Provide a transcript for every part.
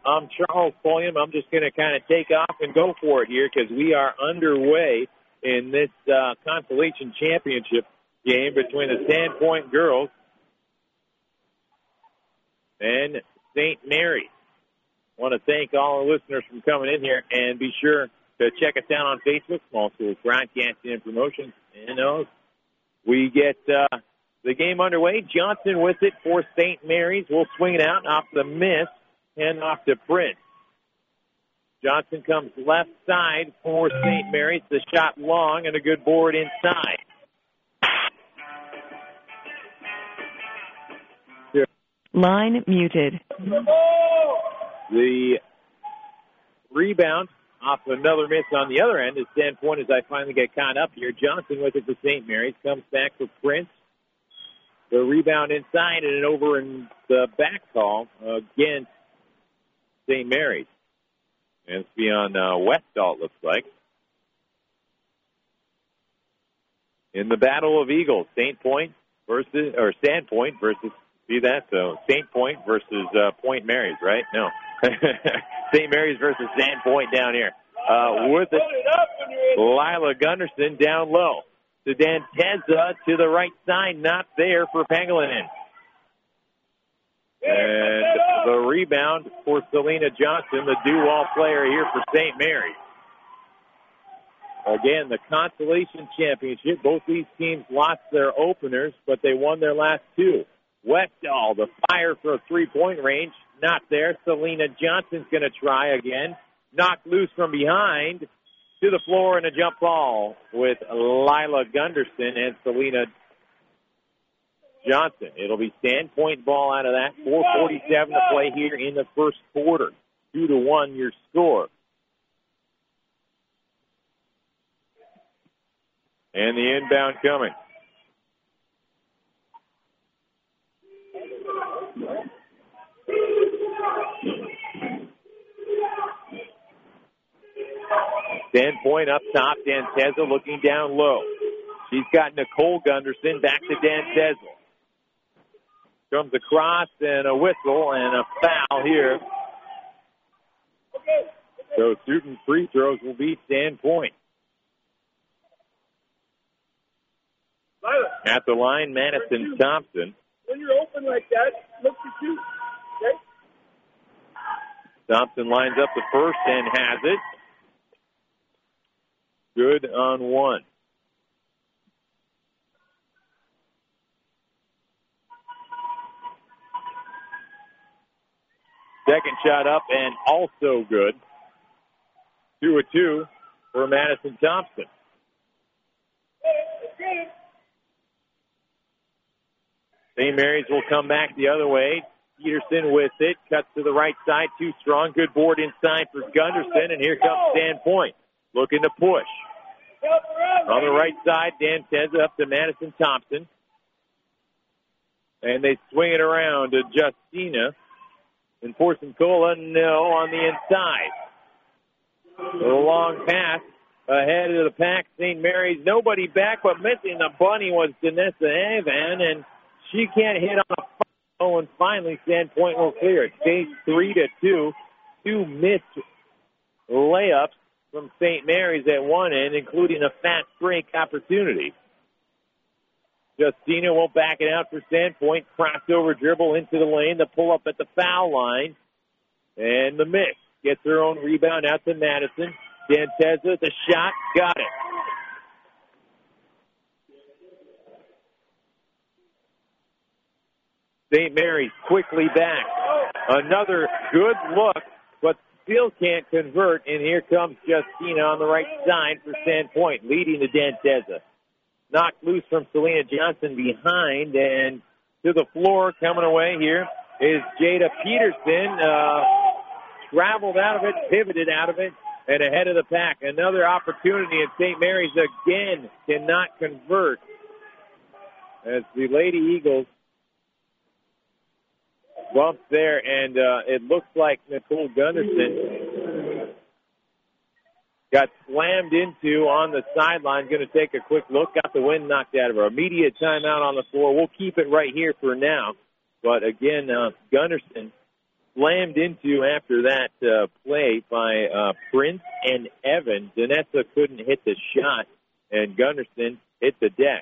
I'm Charles Pulliam. I'm just going to kind of take off and go for it here because we are underway in this consolation championship game between the Sandpoint girls and St. Mary's. I want to thank all our listeners for coming in here, and be sure to check us out on Facebook, Small Schools Broadcasting and Promotions. And we get the game underway. Johnson with it for St. Mary's. We'll swing it out off the miss and off to Prince. Johnson comes left side for St. Mary's. The shot long and a good board inside. Line muted. The rebound off another miss on the other end is Sandpoint as I finally get caught up here. Johnson with it for St. Mary's. Comes back for Prince. The rebound inside and over in the back call against St. Mary's. And it's beyond Westall, it looks like. In the Battle of Eagles, Sandpoint versus, see that? So Sandpoint versus Point Mary's, right? No. St. Mary's versus Sandpoint down here. With it, Lila Gunderson down low. To Danteza to the right side, not there for Pangilinan. And the rebound for Selena Johnson, the do-all player here for St. Mary's. Again, the consolation championship. Both these teams lost their openers, but they won their last two. Westall, the fire for a three-point range, not there. Selena Johnson's going to try again. Knocked loose from behind. To the floor and a jump ball with Lila Gunderson and Selena Johnson. It'll be Sandpoint ball out of that. 4:47 to play here in the first quarter. 2-1 your score. And the inbound coming. Sandpoint up top. Danteza looking down low. She's got Nicole Gunderson back to Danteza. Comes across and a whistle and a foul here. So shooting free throws will be Sandpoint. At the line, Madison Thompson. When you're open like that, look to shoot. Okay? Thompson lines up the first and has it. Good on one. Second shot up and also good. 2-2 for Madison Thompson. St. Mary's will come back the other way. Peterson with it. Cuts to the right side. Too strong. Good board inside for Gunderson. And here comes Sandpoint. Looking to push. On the right side, Danteza up to Madison Thompson. And they swing it around to Justina. And Porcencola, no, on the inside. A long pass ahead of the pack. St. Mary's, nobody back, but missing the bunny was Danessa Avan, and she can't hit on a foul, and finally Sandpoint will clear it. Stays 3-2. Two missed layups from St. Mary's at one end, including a fast break opportunity. Justina will back it out for Sandpoint. Crossover dribble into the lane. The pull up at the foul line. And the miss. Gets her own rebound out to Madison. Danteza, the shot. Got it. St. Mary's quickly back. Another good look, but still can't convert. And here comes Justina on the right side for Sandpoint, leading to Danteza. Knocked loose from Selena Johnson behind, and to the floor coming away here is Jada Peterson. Traveled out of it, pivoted out of it, and ahead of the pack. Another opportunity, and St. Mary's again cannot convert as the Lady Eagles bumps there, and it looks like Nicole Gunderson got slammed into on the sideline. Going to take a quick look. Got the wind knocked out of her. Immediate timeout on the floor. We'll keep it right here for now. But again, Gunderson slammed into after that play by Prince and Evan. Danessa couldn't hit the shot, and Gunderson hit the deck.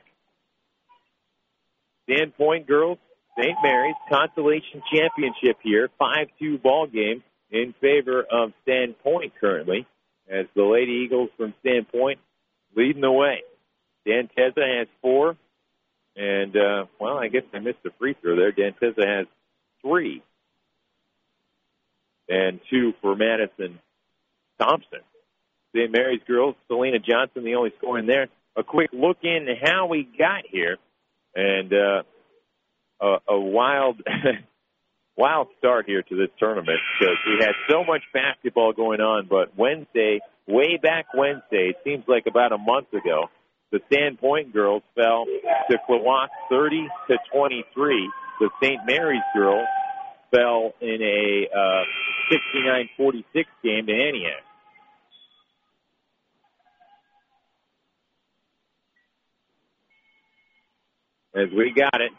Sandpoint girls, St. Mary's consolation championship here, 5-2 ball game in favor of Sandpoint currently, as the Lady Eagles from Sandpoint leading the way. Danteza has 4, and, well, I guess I missed a free throw there. Danteza has 3, and 2 for Madison Thompson. St. Mary's girls, Selena Johnson, the only scorer in there. A quick look in how we got here, and a wild wild start here to this tournament because we had so much basketball going on, but Wednesday, way back Wednesday, it seems like about a month ago, the Sandpoint girls fell to Klawock 30-23. The St. Mary's girls fell in a 69-46 game to Antioch. As we got it.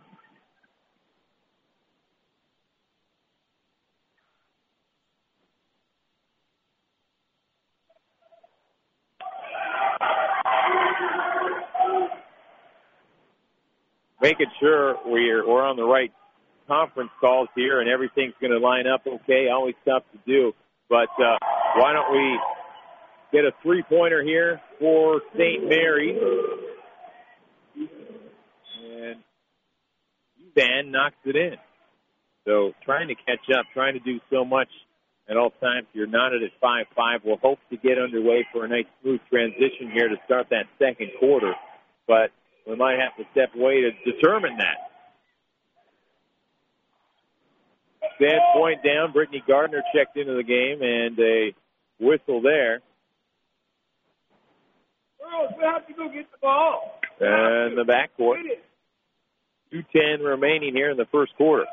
Making sure we're on the right conference calls here and everything's going to line up okay. Always tough to do. But why don't we get a three-pointer here for St. Mary's. And Van knocks it in. So trying to catch up, trying to do so much at all times. You're knotted at 5-5. We'll hope to get underway for a nice smooth transition here to start that second quarter. But we might have to step away to determine that. Sandpoint down. Brittany Gardner checked into the game, and a whistle there. Girls, we have to go get the ball. And the backcourt. 2:10 remaining here in the first quarter.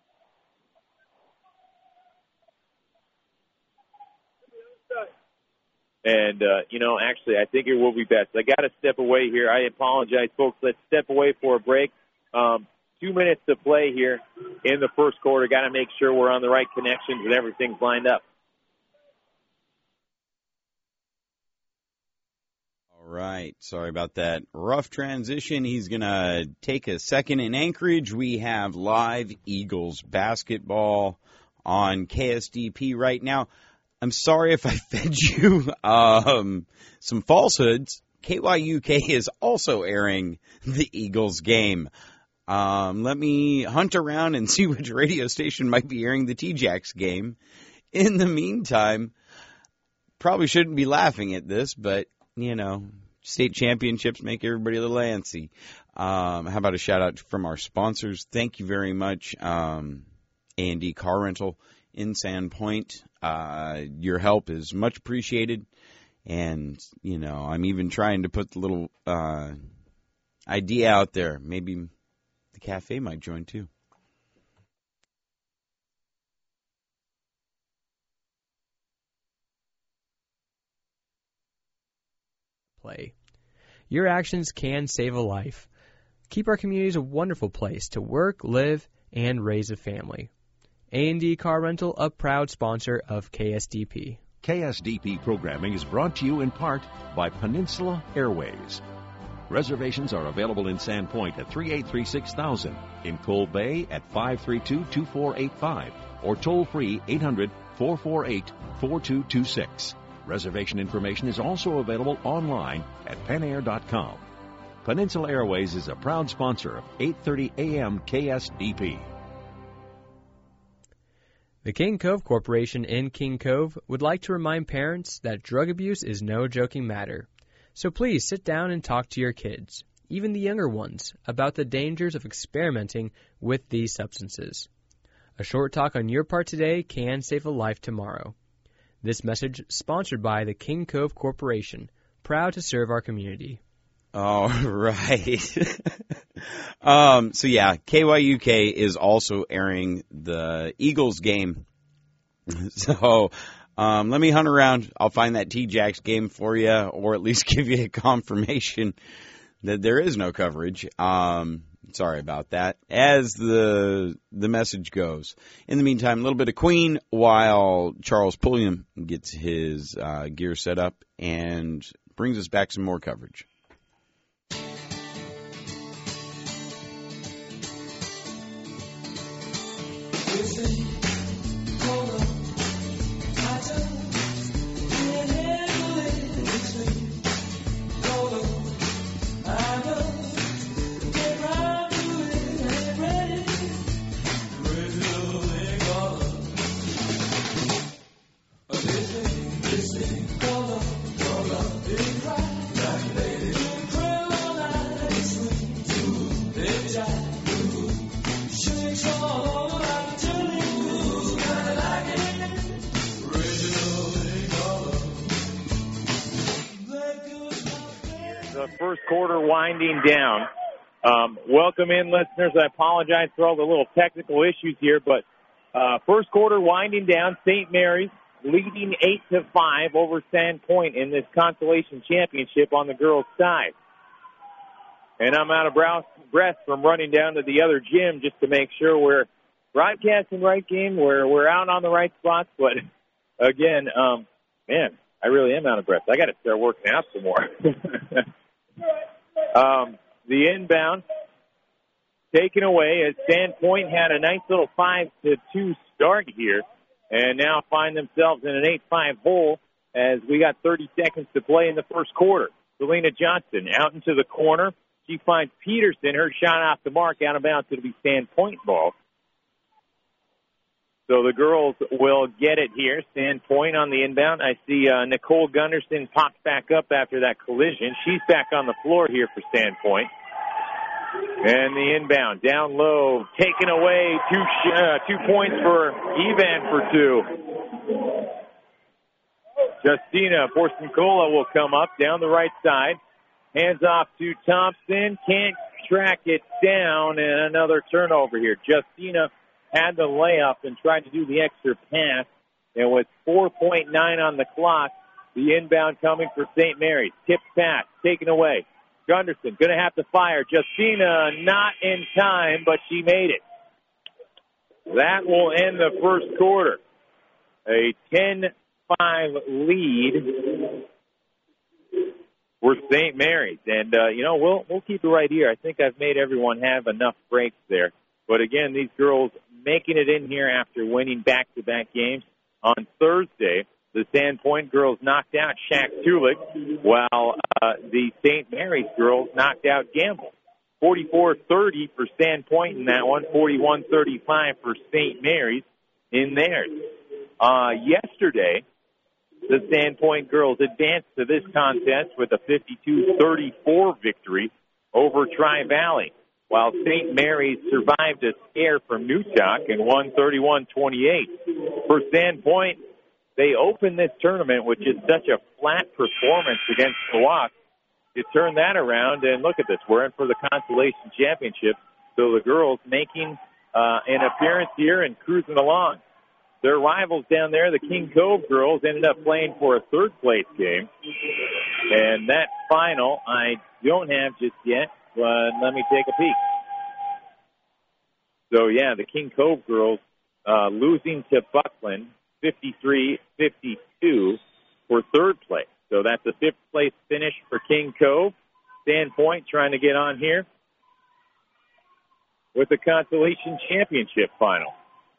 And, actually, I think it will be best. I got to step away here. I apologize, folks. Let's step away for a break. 2 minutes to play here in the first quarter. Got to make sure we're on the right connections and everything's lined up. All right. Sorry about that rough transition. He's going to take a second in Anchorage. We have live Eagles basketball on KSDP right now. I'm sorry if I fed you some falsehoods. KYUK is also airing the Eagles game. Let me hunt around and see which radio station might be airing the T-Jacks game. In the meantime, probably shouldn't be laughing at this, but, state championships make everybody a little antsy. How about a shout-out from our sponsors? Thank you very much, A&D Car Rental in Sandpoint. Your help is much appreciated. And, I'm even trying to put the little idea out there. Maybe the cafe might join too. Play. Your actions can save a life. Keep our communities a wonderful place to work, live, and raise a family. A&D Car Rental, a proud sponsor of KSDP. KSDP programming is brought to you in part by Peninsula Airways. Reservations are available in Sandpoint at 3836,000, in Coal Bay at 532-2485, or toll-free 800-448-4226. Reservation information is also available online at penair.com. Peninsula Airways is a proud sponsor of 8:30 a.m. KSDP. The King Cove Corporation in King Cove would like to remind parents that drug abuse is no joking matter. So please sit down and talk to your kids, even the younger ones, about the dangers of experimenting with these substances. A short talk on your part today can save a life tomorrow. This message sponsored by the King Cove Corporation, proud to serve our community. All right. KYUK is also airing the Eagles game. So let me hunt around. I'll find that T-Jacks game for you, or at least give you a confirmation that there is no coverage. Sorry about that. As the message goes. In the meantime, a little bit of Queen while Charles Pulliam gets his gear set up and brings us back some more coverage. First quarter winding down. Welcome in, listeners. I apologize for all the little technical issues here, but first quarter winding down. St. Mary's leading 8-5 over Sandpoint in this consolation championship on the girls' side. And I'm out of breath from running down to the other gym just to make sure we're broadcasting right game, we're out on the right spots. But again, man, I really am out of breath. I got to start working out some more. The inbound taken away as Sandpoint had a nice little 5-2 start here and now find themselves in an 8-5 hole as we got 30 seconds to play in the first quarter. Selena Johnson out into the corner. She finds Peterson. Her shot off the mark, out of bounds. It'll be Sandpoint ball. So the girls will get it here. Sandpoint on the inbound. I see Nicole Gunderson pops back up after that collision. She's back on the floor here for Sandpoint. And the inbound down low, taken away. 2 points for Evan for 2. Justina Porcencola will come up down the right side. Hands off to Thompson. Can't track it down, and another turnover here. Justina had the layup and tried to do the extra pass. And with 4.9 on the clock, the inbound coming for St. Mary's. Tip pass, taken away. Gunderson going to have to fire. Justina not in time, but she made it. That will end the first quarter. A 10-5 lead for St. Mary's. And, we'll keep it right here. I think I've made everyone have enough breaks there. But, again, these girls making it in here after winning back-to-back games. On Thursday, the Sandpoint girls knocked out Shaq Tulik, while the St. Mary's girls knocked out Gamble. 44-30 for Sandpoint in that one, 41-35 for St. Mary's in theirs. Yesterday, the Sandpoint girls advanced to this contest with a 52-34 victory over Tri-Valley, while St. Mary's survived a scare from Newtok and won 31-28. For Sandpoint, they opened this tournament with just such a flat performance against Sauk. You turn that around, and look at this. We're in for the consolation championship. So the girls making an appearance here and cruising along. Their rivals down there, the King Cove girls, ended up playing for a third-place game. And that final I don't have just yet, but let me take a peek. So, yeah, the King Cove girls losing to Buckland 53-52 for third place. So that's a fifth-place finish for King Cove. Sandpoint trying to get on here with the consolation championship final.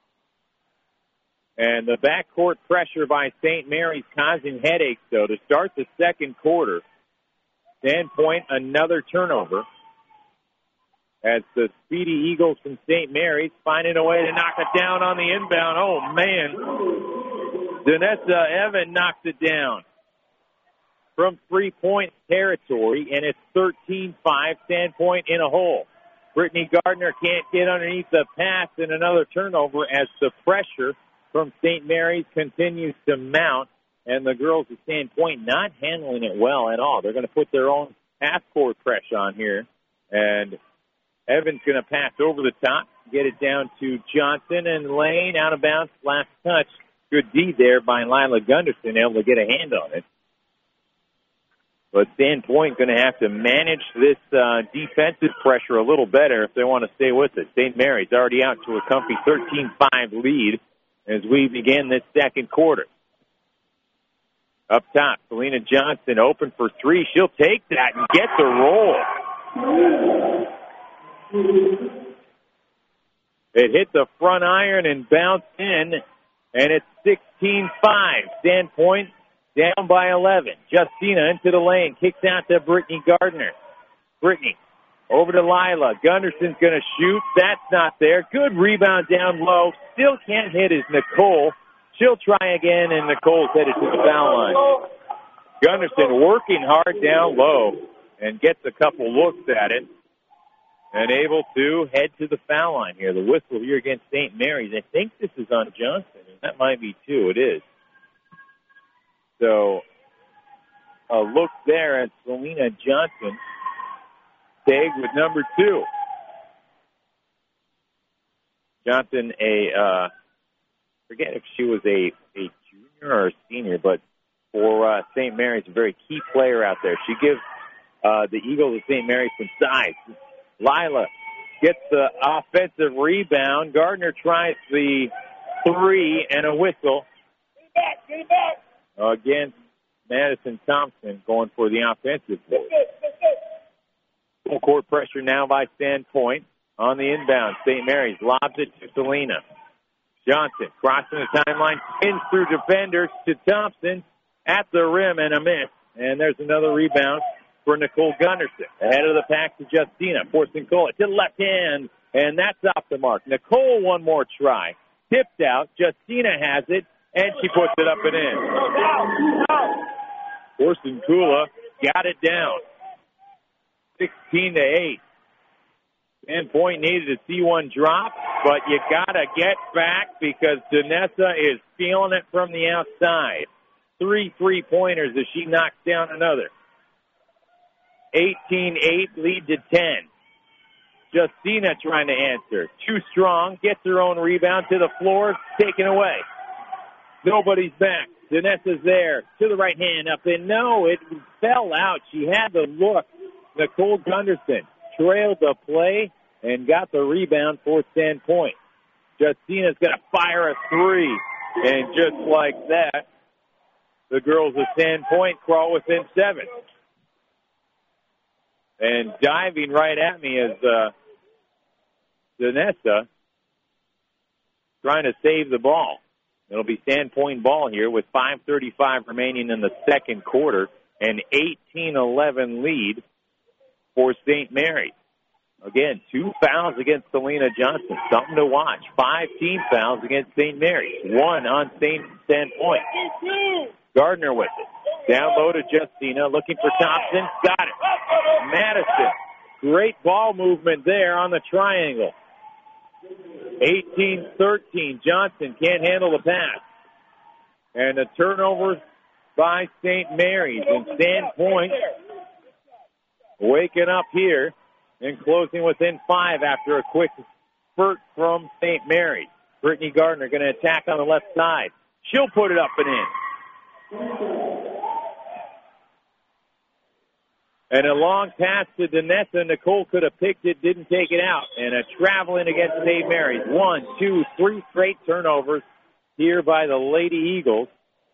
And the backcourt pressure by St. Mary's causing headaches, though, to start the second quarter. Sandpoint, another turnover. As the Speedy Eagles from St. Mary's finding a way to knock it down on the inbound. Oh, man. Danessa Evan knocks it down from three-point territory, and it's 13-5, Sandpoint in a hole. Brittany Gardner can't get underneath the pass, and another turnover as the pressure from St. Mary's continues to mount, and the girls at Sandpoint not handling it well at all. They're going to put their own half-court pressure on here, and Evans going to pass over the top, get it down to Johnson, and Lane out of bounds, last touch. Good D there by Lila Gunderson, able to get a hand on it. But Sandpoint going to have to manage this defensive pressure a little better if they want to stay with it. St. Mary's already out to a comfy 13-5 lead as we begin this second quarter. Up top, Selena Johnson open for three. She'll take that and get the roll. It hit the front iron and bounced in, and it's 16-5. Sandpoint down by 11. Justina into the lane. Kicks out to Brittany Gardner. Brittany over to Lila. Gunderson's going to shoot. That's not there. Good rebound down low. Still can't hit is Nicole. She'll try again, and Nicole's headed to the foul line. Gunderson working hard down low and gets a couple looks at it and able to head to the foul line here. The whistle here against St. Mary's. I think this is on Johnson, and that might be two. It is. So a look there at Selena Johnson, tagged with number 2. Johnson, forget if she was a junior or a senior, but for St. Mary's, a very key player out there. She gives the Eagles of St. Mary's some size. Lila gets the offensive rebound. Gardner tries the three and a whistle. Get it back. Against Madison Thompson going for the offensive board. Full court pressure now by Sandpoint on the inbound. St. Mary's lobs it to Selena. Johnson crossing the timeline, spins through defenders to Thompson at the rim and a miss. And there's another rebound for Nicole Gunderson. Ahead of the pack to Justina, forcing Cole to the left hand, and that's off the mark. Nicole one more try. Tipped out. Justina has it, and she puts it up and in. Forcing Kula got it down. 16-8. Sandpoint needed to see one drop, but you got to get back because Danessa is feeling it from the outside. 3 3-pointers as she knocks down another. 18-8, lead to 10. Justina trying to answer. Too strong, gets her own rebound to the floor, taken away. Nobody's back. Danessa's there, to the right hand, up in. No, it fell out. She had the look. Nicole Gunderson trailed the play and got the rebound for Sandpoint. Justina's going to fire a three. And just like that, the girls of Sandpoint crawl within 7. And diving right at me is Danessa trying to save the ball. It'll be Sandpoint ball here with 5:35 remaining in the second quarter. An 18-11 lead for St. Mary's. Again, 2 fouls against Selena Johnson. Something to watch. 5 team fouls against St. Mary's. 1 on Sandpoint. Gardner with it. Down low to Justina. Looking for Thompson. Got it. Madison. Great ball movement there on the triangle. 18-13. Johnson can't handle the pass. And a turnover by St. Mary's. And Sandpoint waking up here and closing within 5 after a quick spurt from St. Mary's. Brittany Gardner going to attack on the left side. She'll put it up and in. And a long pass to Danessa. Nicole could have picked it, didn't take it out. And a traveling against St. Mary's. 1, 2, 3 straight turnovers here by the Lady Eagles.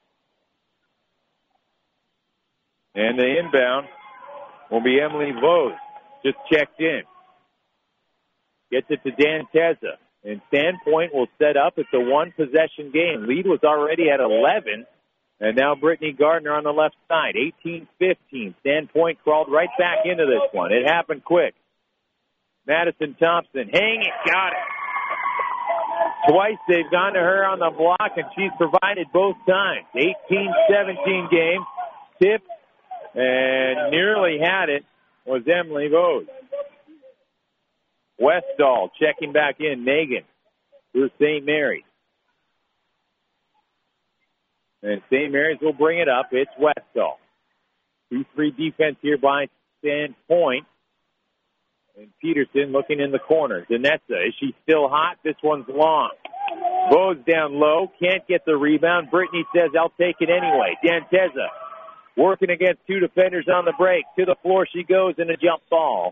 And the inbound will be Emily Vose. Just checked in. Gets it to Danteza. And Sandpoint will set up. It's a 1-possession game. Lead was already at 11. And now Brittany Gardner on the left side. 18-15. Sandpoint crawled right back into this one. It happened quick. Madison Thompson. Hang it. Got it. Twice they've gone to her on the block, and she's provided both times. 18-17 game. Tip. And nearly had it was Emily Vose. Westall checking back in. Nagan for St. Mary's. And St. Mary's will bring it up. It's Westall. 2-3 defense here by Sandpoint. And Peterson looking in the corner. Danessa, is she still hot? This one's long. Vose down low. Can't get the rebound. Brittany says, I'll take it anyway. Danteza Working against two defenders on the break. To the floor she goes in a jump ball.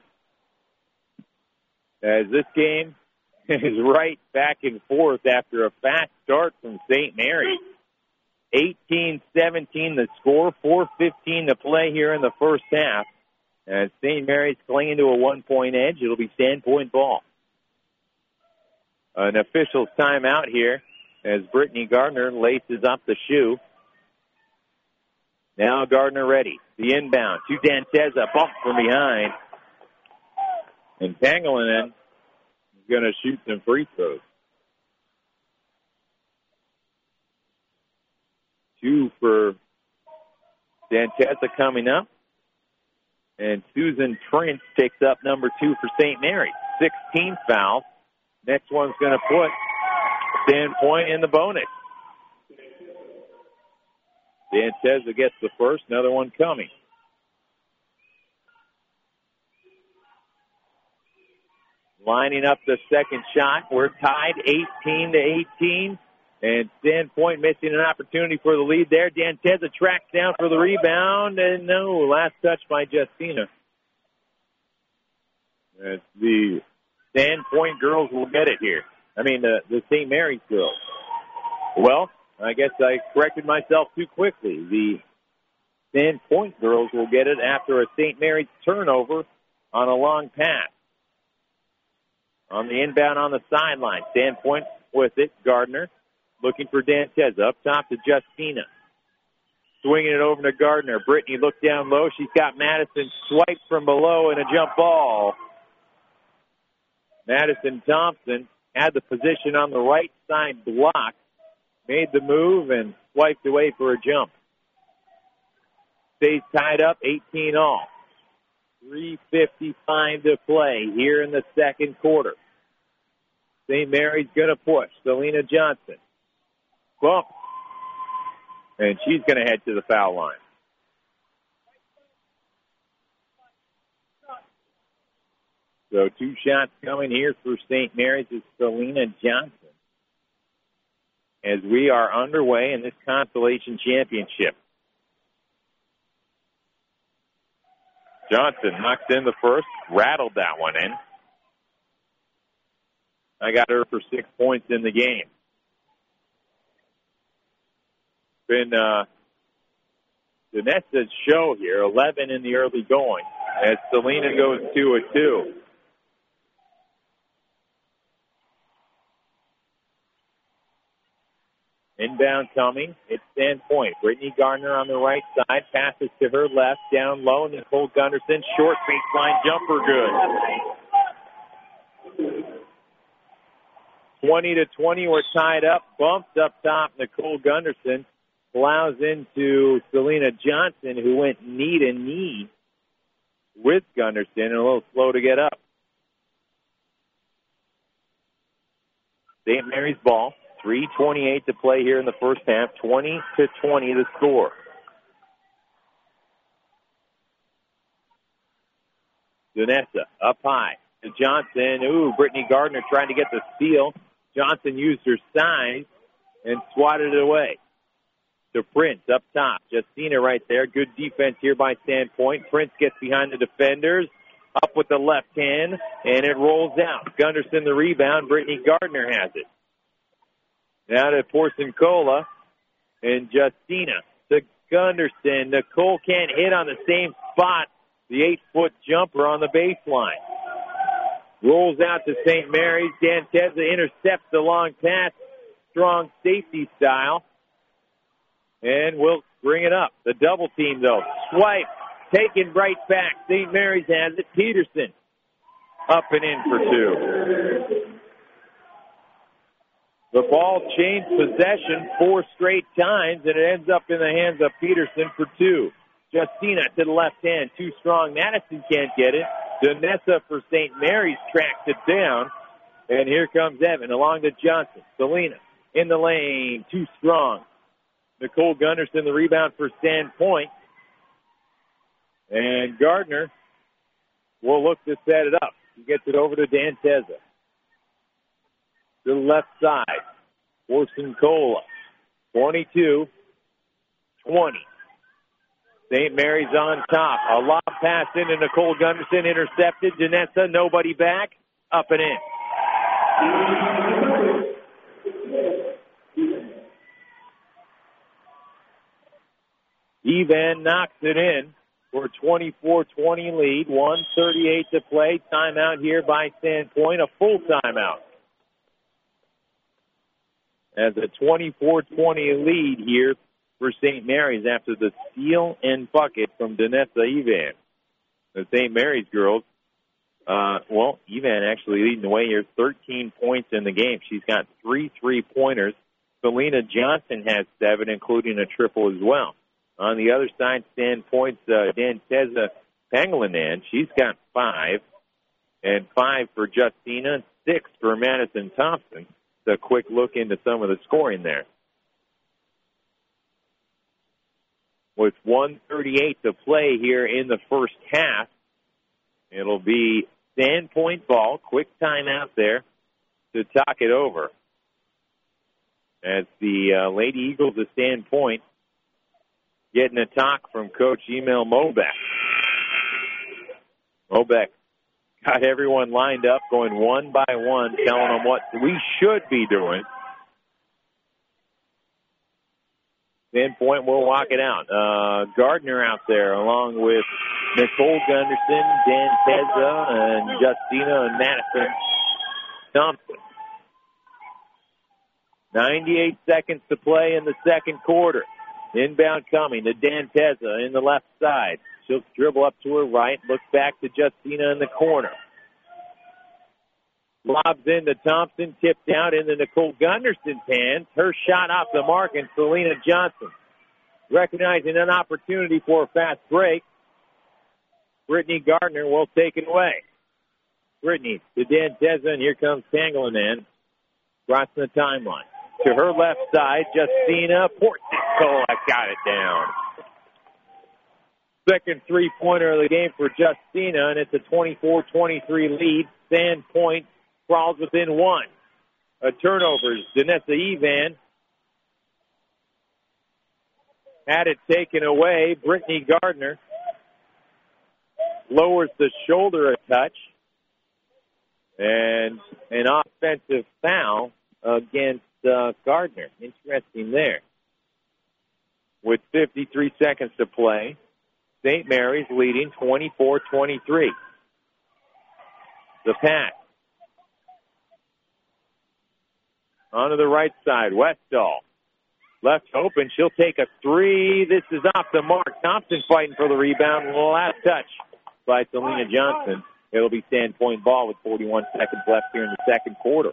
As this game is right back and forth after a fast start from St. Mary's. 18-17 the score, 4:15 to play here in the first half. As St. Mary's clinging to a 1-point edge, it'll be Sandpoint ball. An official's timeout here as Brittany Gardner laces up the shoe. Now Gardner ready. The inbound to Danteza, bump from behind. And Pangilinan is going to shoot some free throws. 2 for Danteza coming up. And Susan Prince picks up number 2 for St. Mary's. 16 fouls. Next one's going to put Sandpoint in the bonus. Danteza gets the first, another one coming. Lining up the second shot. We're tied 18-18. And Sandpoint missing an opportunity for the lead there. Danteza tracks down for the rebound. And no, last touch by Justina. As the Sandpoint girls will get it here. I mean, the St. Mary's girls. Well, I guess I corrected myself too quickly. The Sandpoint girls will get it after a St. Mary's turnover on a long pass. On the inbound on the sideline. Sandpoint with it. Gardner looking for Danteza. Up top to Justina. Swinging it over to Gardner. Brittany looked down low. She's got Madison swiped from below in a jump ball. Madison Thompson had the position on the right side block. Made the move and swiped away for a jump. Stays tied up, 18 all. 3:55 to play here in the second quarter. St. Mary's going to push. Selena Johnson. Bump. And she's going to head to the foul line. So 2 shots coming here for St. Mary's is Selena Johnson. As we are underway in this consolation championship. Johnson knocks in the first, rattled that one in. I got her for 6 points in the game. Been Vanessa's show here, 11 in the early going, as Selena goes 2 of 2. Inbound coming. It's Sandpoint. Brittany Gardner on the right side. Passes to her left. Down low. Nicole Gunderson. Short baseline jumper. Good. 20-20. We're tied up. Bumps up top. Nicole Gunderson plows into Selena Johnson, who went knee to knee with Gunderson and a little slow to get up. St. Mary's ball. 3:28 to play here in the first half. 20-20 the score. Vanessa up high to Johnson. Ooh, Brittany Gardner trying to get the steal. Johnson used her size and swatted it away. To Prince up top. Justina right there. Good defense here by Sandpoint. Prince gets behind the defenders. Up with the left hand, and it rolls out. Gunderson the rebound. Brittany Gardner has it. Now to Porcencola and Justina to Gunderson. Nicole can't hit on the same spot. The 8-foot jumper on the baseline. Rolls out to St. Mary's. Danteza intercepts the long pass. Strong safety style. And we'll bring it up. The double team, though. Swipe. Taken right back. St. Mary's has it. Peterson up and in for 2. The ball changed possession 4 straight times, and it ends up in the hands of Peterson for 2. Justina to the left hand, too strong. Madison can't get it. Danessa for St. Mary's tracks it down. And here comes Evan along to Johnson. Selena in the lane, too strong. Nicole Gunderson, the rebound for Sandpoint. And Gardner will look to set it up. He gets it over to Danteza. To the left side. Porcencola. 22-20. St. Mary's on top. A lob pass into Nicole Gunderson, intercepted. Janessa, nobody back. Up and in. Evan knocks it in for a 24-20 lead. 1:38 to play. Timeout here by Sandpoint. A full timeout. As a 24-20 lead here for St. Mary's after the steal and bucket from Danessa Evan. The St. Mary's girls, Evan actually leading the way here, 13 points in the game. She's got 3 3-pointers. Selena Johnson has 7, including a triple as well. On the other side, Sandpoint's Danteza Pangilinan. She's got 5, and 5 for Justina, and 6 for Madison Thompson. A quick look into some of the scoring there. With 1:38 to play here in the first half, it'll be Sandpoint ball. Quick timeout there to talk it over. As the Lady Eagles of Sandpoint getting a talk from Coach Emil Mobeck. Mobeck got everyone lined up, going one by one, telling them what we should be doing. Sandpoint will walk it out. Gardner out there, along with Nicole Gunderson, Danteza, and Justina and Madison Thompson. 98 seconds to play in the second quarter. Inbound coming to Danteza in the left side. She'll dribble up to her right, look back to Justina in the corner. Lobs into Thompson, tipped out into Nicole Gunderson's hands. Her shot off the mark, and Selena Johnson recognizing an opportunity for a fast break. Brittany Gardner will take it away. Brittany to Danteza, and here comes Pangilinan crossing the timeline. To her left side, Justina Porticola got it down. Second three-pointer of the game for Justina, and it's a 24-23 lead. Sandpoint crawls within 1. A turnover. Danessa Evan had it taken away. Brittany Gardner lowers the shoulder a touch. And an offensive foul against Gardner. Interesting there. With 53 seconds to play, St. Mary's leading 24-23. The pass. Onto the right side, Westall. Left open, she'll take a 3. This is off the mark. Thompson fighting for the rebound. Last touch by Selena Johnson. It'll be Sandpoint ball with 41 seconds left here in the second quarter.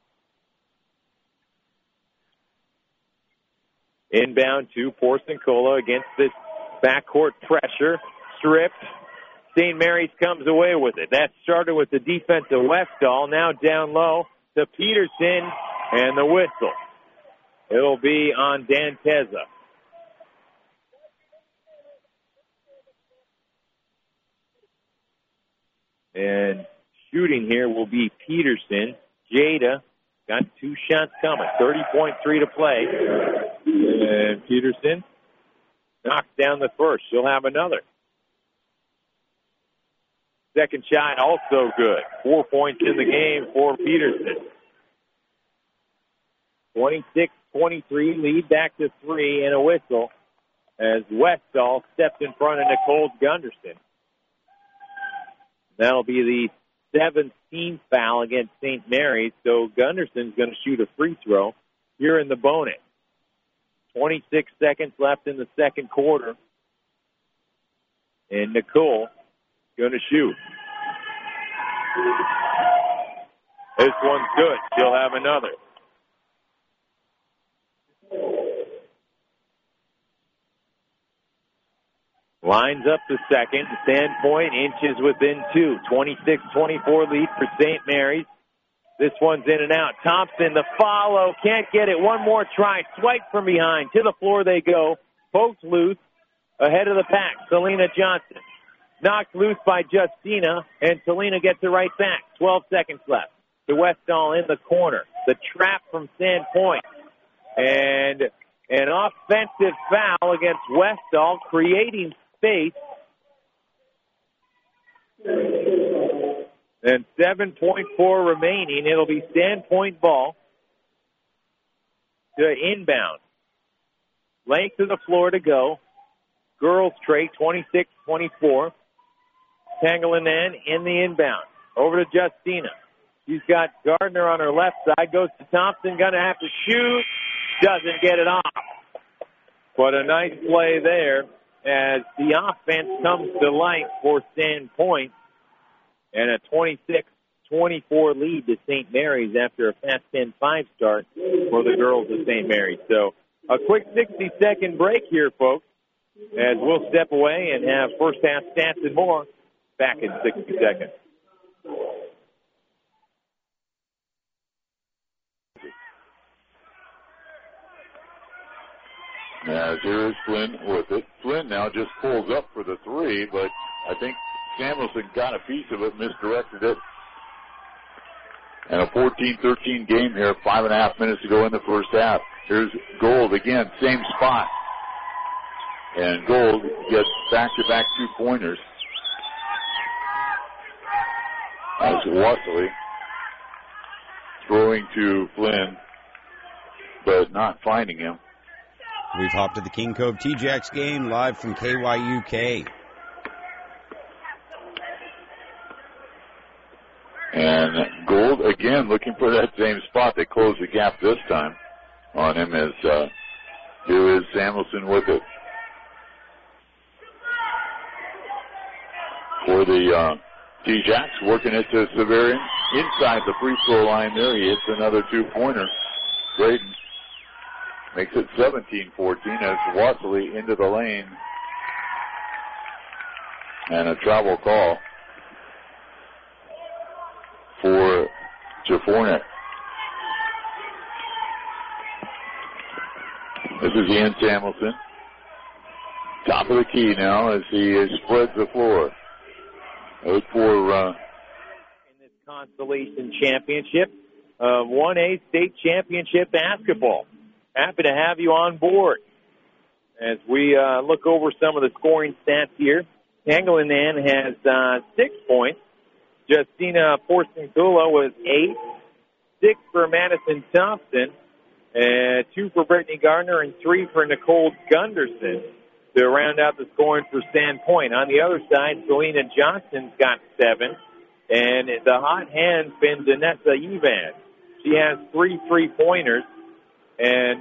Inbound to Porciuncola against this backcourt pressure. Stripped. St. Mary's comes away with it. That started with the defense of Westall. Now down low to Peterson and the whistle. It'll be on Danteza. And shooting here will be Peterson. Jada got 2 shots coming. 30.3 to play. And Peterson knocks down the first. She'll have another. Second shot also good. 4 points in the game for Peterson. 26-23, lead back to 3 and a whistle as Westall steps in front of Nicole Gunderson. That'll be the 17th foul against St. Mary's, so Gunderson's going to shoot a free throw here in the bonus. 26 seconds left in the second quarter. And Nicole going to shoot. This one's good. She'll have another. Lines up the second. Sandpoint inches within 2. 26-24 lead for St. Mary's. This one's in and out. Thompson, the follow. Can't get it. One more try. Swipe from behind. To the floor they go. Poked loose. Ahead of the pack. Selena Johnson. Knocked loose by Justina. And Selena gets it right back. 12 seconds left. To Westall in the corner. The trap from Sandpoint. And an offensive foul against Westall, creating face. And 7.4 remaining. It'll be Sandpoint ball to inbound. Length of the floor to go. Girls tray 26-24. Pangilinan in the inbound. Over to Justina. She's got Gardner on her left side. Goes to Thompson. Going to have to shoot. Doesn't get it off. But a nice play there as the offense comes to life for Sandpoint. And a 26-24 lead to St. Mary's after a fast 10-5 start for the girls of St. Mary's. So a quick 60-second break here, folks, as we'll step away and have first half stats and more back in 60 seconds. As here is Flynn with it. Flynn now just pulls up for the three, but I think Samuelson got a piece of it, misdirected it. And a 14-13 game here, 5.5 minutes to go in the first half. Here's Gold again, same spot. And Gold gets back-to-back 2-pointers. As Watley throwing to Flynn, but not finding him. We've hopped to the King Cove T-Jacks game live from KYUK. And Gold again looking for that same spot. They close the gap this time on him as here is Samuelson with it. For the T-Jacks, working it to Severian. Inside the free throw line there, he hits another 2-pointer. Braden makes it 17-14 as Watley into the lane. And a travel call for Jafornik. This is Ian Samuelson. Top of the key now as he spreads the floor. Those for in this Constellation Championship, 1A State Championship basketball. Happy to have you on board as we look over some of the scoring stats here. Pangilinan has 6 points. Justina Porciuncula was 8. 6 for Madison Thompson. 2 for Brittany Gardner and 3 for Nicole Gunderson to round out the scoring for Sandpoint. On the other side, Selena Johnson's got 7. And the hot hand's been Danessa Evan. She has 3 3-pointers and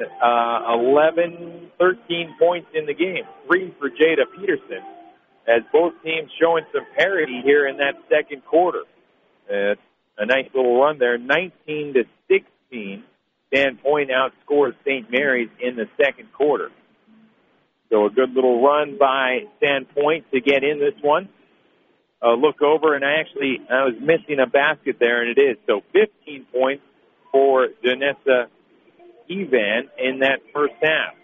13 points in the game. 3 for Jada Peterson, as both teams showing some parity here in that second quarter. A nice little run there, 19-16. Sandpoint outscores St. Mary's in the second quarter. So a good little run by Sandpoint to get in this one. Look over, and I was missing a basket there, and it is. So 15 points for Danessa Evan in that first half.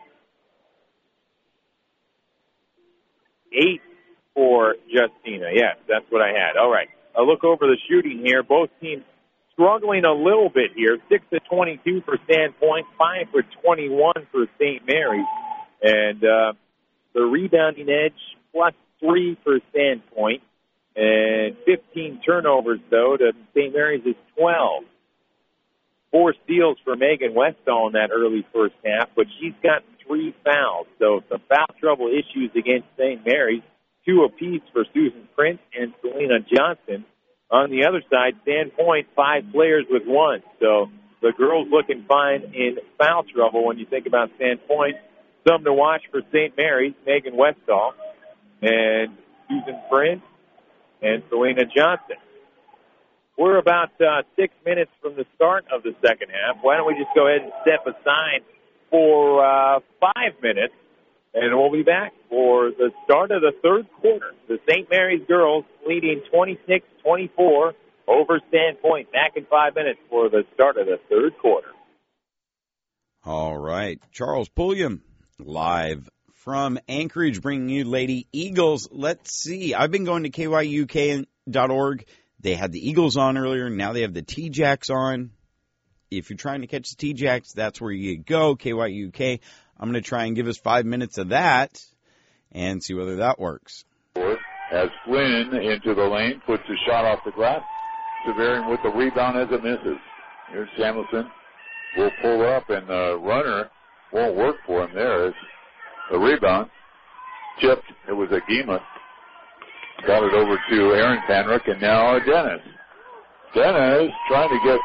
8 for Justina. Yes, that's what I had. All right. A look over the shooting here. Both teams struggling a little bit here. 6 of 22 for Sandpoint, 5 for 21 for St. Mary's. And the rebounding edge +3 for Sandpoint. And 15 turnovers, though, to St. Mary's is 12. 4 steals for Megan Westall in that early first half, but she's got 3 fouls. So some foul trouble issues against St. Mary's, 2 apiece for Susan Prince and Selena Johnson. On the other side, Sandpoint, 5 players with 1. So the girls looking fine in foul trouble when you think about Sandpoint. Some to watch for St. Mary's, Megan Westall and Susan Prince and Selena Johnson. We're about 6 minutes from the start of the second half. Why don't we just go ahead and step aside for 5 minutes, and we'll be back for the start of the third quarter. The St. Mary's girls leading 26-24 over Sandpoint. Back in 5 minutes for the start of the third quarter. All right. Charles Pulliam live from Anchorage, bringing you Lady Eagles. Let's see. I've been going to KYUK.org. They had the Eagles on earlier. Now they have the T-Jacks on. If you're trying to catch the T-Jacks, that's where you go, KYUK. I'm going to try and give us 5 minutes of that. and see whether that works. As Flynn into the lane, puts a shot off the glass. Severian with the rebound as it misses. Here's Samuelson. Will pull up, and the runner won't work for him there. As the rebound tipped. It was Agima. Got it over to Aaron Panrick, and now Dennis. Dennis trying to get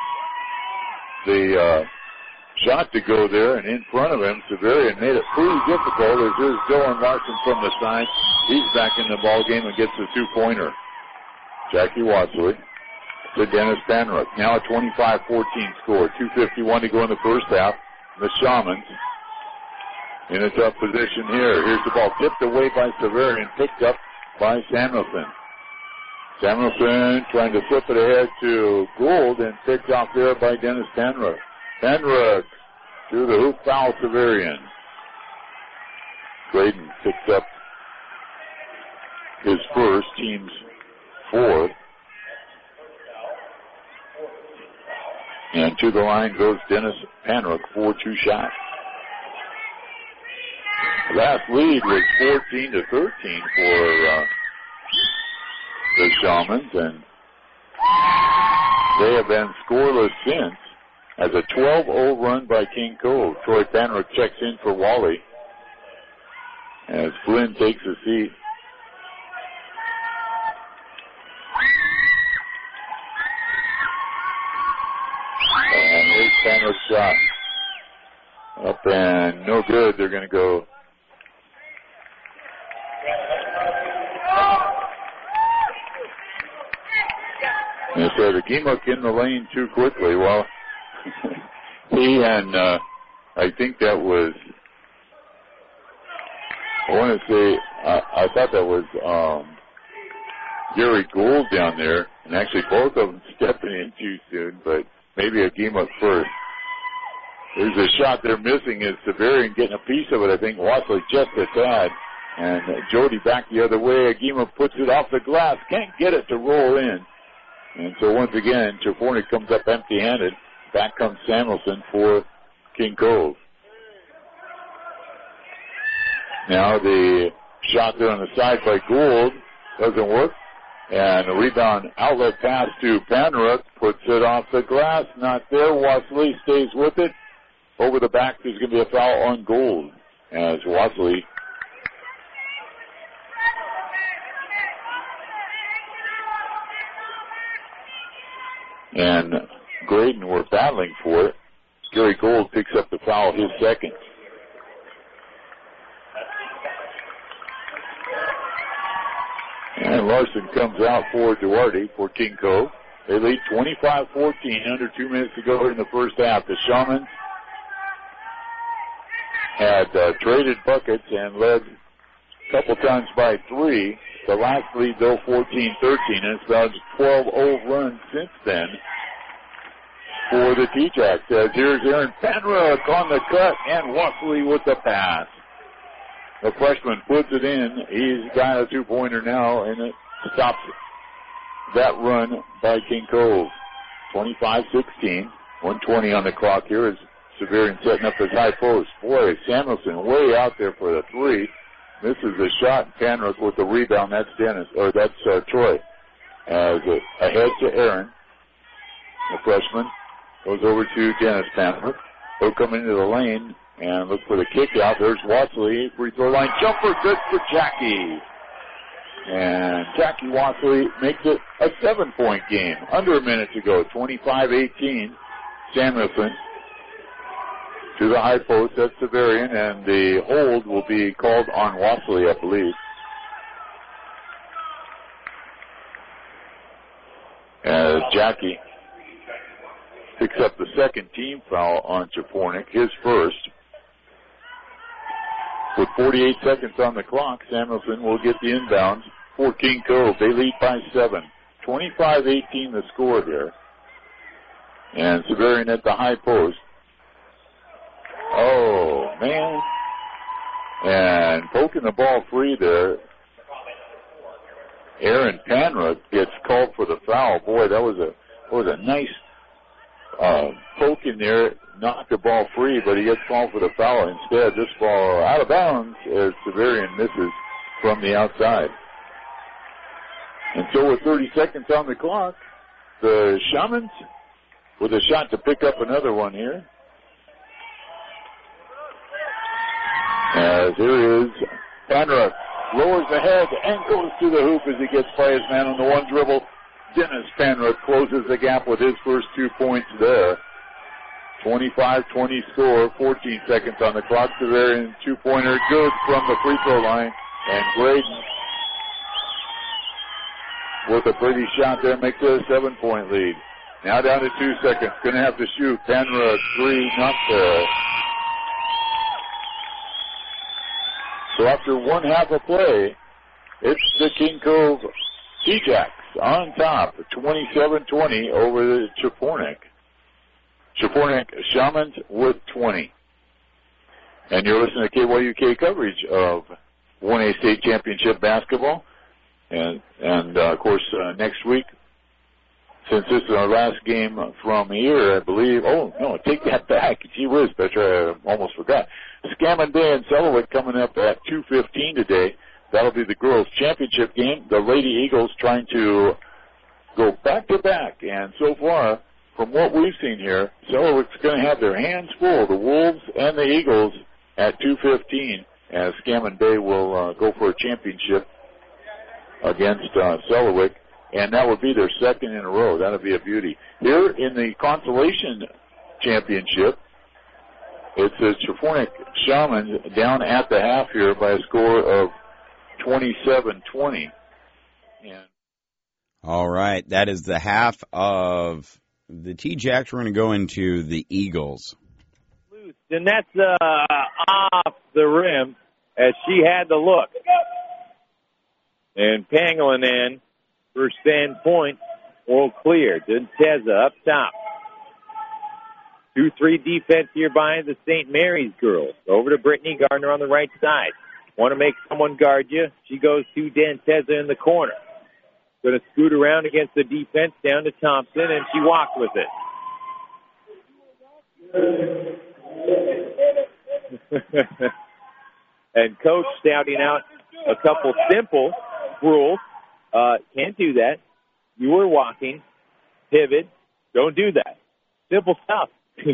the shot to go there, and in front of him, Severian made it pretty difficult. As here's Dylan Larson from the side. He's back in the ball game and gets the two-pointer. Jackie Watsley to Dennis Panrick. Now a 25-14 score. 2:51 to go in the first half. The Shamans in a tough position here. Here's the ball tipped away by Severian, picked up by Samuelson. Samuelson trying to flip it ahead to Gould and picked off there by Dennis Panrick. Panrick to the hoop, foul Severian. Graydon picks up his first, team's fourth. And to the line goes Dennis Panrick, 4-2 shot. Last lead was 14-13 for the Shamans, and they have been scoreless since as a 12-0 run by King Cove. Troy Panrick checks in for Wally as Flynn takes a seat. And here's Panrick's shot. Up and no good. They're going to go. And so the Agimuk in the lane too quickly. Well, he and I think that was, I want to say, I thought that was Gary Gould down there, and actually both of them stepping in too soon, but maybe Agimuk first. There's a shot they're missing is Severian getting a piece of it. I think Watsley just a tad. And Jody back the other way. Agima puts it off the glass. Can't get it to roll in. And so once again, Chafornik comes up empty-handed. Back comes Samuelson for King Cove. Now the shot there on the side by Gould doesn't work. And a rebound outlet pass to Panruck. Puts it off the glass. Not there. Watsley stays with it. Over the back, there's going to be a foul on Gould. As Watsley and Graydon were battling for it. Gary Gould picks up the foul, his second. And Larson comes out for Duarte for King Cove. They lead 25-14, under 2 minutes to go in the first half. The Shamans had traded buckets and led a couple times by 3. The last lead, though, 14-13, and it's about a 12-0 run since then for the T-Jacks. As here's Aaron Panruck on the cut, and Watsley with the pass. The freshman puts it in. He's got a two-pointer now, and it stops that run by King Cove. 25-16, 1:20 on the clock here as Severian setting up his high post. Boy, Samuelson way out there for the three. Misses the shot. Panruck with the rebound. That's Troy. As ahead to Aaron. The freshman goes over to Dennis Panruck. He'll come into the lane and look for the kick out. There's Watsley. Free throw line jumper. Good for Jackie. And Jackie Watsley makes it a 7-point game. Under a minute to go. 25-18. Samuelson to the high post. That's Severian, and the hold will be called on Watsley, I believe. As Jackie picks up the second team foul on Chapornik, his first. With 48 seconds on the clock, Samuelson will get the inbounds for King Cove. They lead by 7. 25-18 the score there. And Severian at the high post. Oh, man. And poking the ball free there. Aaron Panruck gets called for the foul. Boy, that was a nice poke in there, knocked the ball free, but he gets called for the foul instead. This ball out of bounds as Severian misses from the outside. And so with 30 seconds on the clock, the Shamans with a shot to pick up another one here. As here is Panruck, lowers the head and goes to the hoop as he gets by his man on the one dribble. Dennis Panruck closes the gap with his first 2 points there. 25-20 score, 14 seconds on the clock. Severian two-pointer good from the free throw line. And Graydon with a pretty shot there makes it a 7-point lead. Now down to 2 seconds. Going to have to shoot. Panruck, three, not there. So after one half of play, it's the King Cove T-Jacks on top, 27-20 over the Chafornik. Chafornik Shamans with 20. And you're listening to KYUK coverage of 1A State Championship basketball. And of course, next week, since this is our last game from here, I believe, oh, no, take that back. Gee whiz, Petra, I almost forgot. Scammon Bay and Sellewick coming up at 2:15 today. That'll be the girls' championship game. The Lady Eagles trying to go back-to-back. And so far, from what we've seen here, Sellewick's going to have their hands full, the Wolves and the Eagles, at 2:15, as Scammon Bay will go for a championship against Sellewick. And that would be their second in a row. That would be a beauty. Here in the consolation championship, it's the Chafornik Shamans down at the half here by a score of 27-20. All right, that is the half of the T-Jacks. We're going to go into the Eagles. And that's off the rim as she had the look. And Pangilinan for standpoint will clear. Denteza up top. 2-3 defense here by the St. Mary's girls. Over to Brittany Gardner on the right side. Want to make someone guard you. She goes to Denteza in the corner. Going to scoot around against the defense down to Thompson, and she walks with it. And Coach shouting out a couple simple rules. Can't do that. You were walking. Pivot. Don't do that. Simple stuff.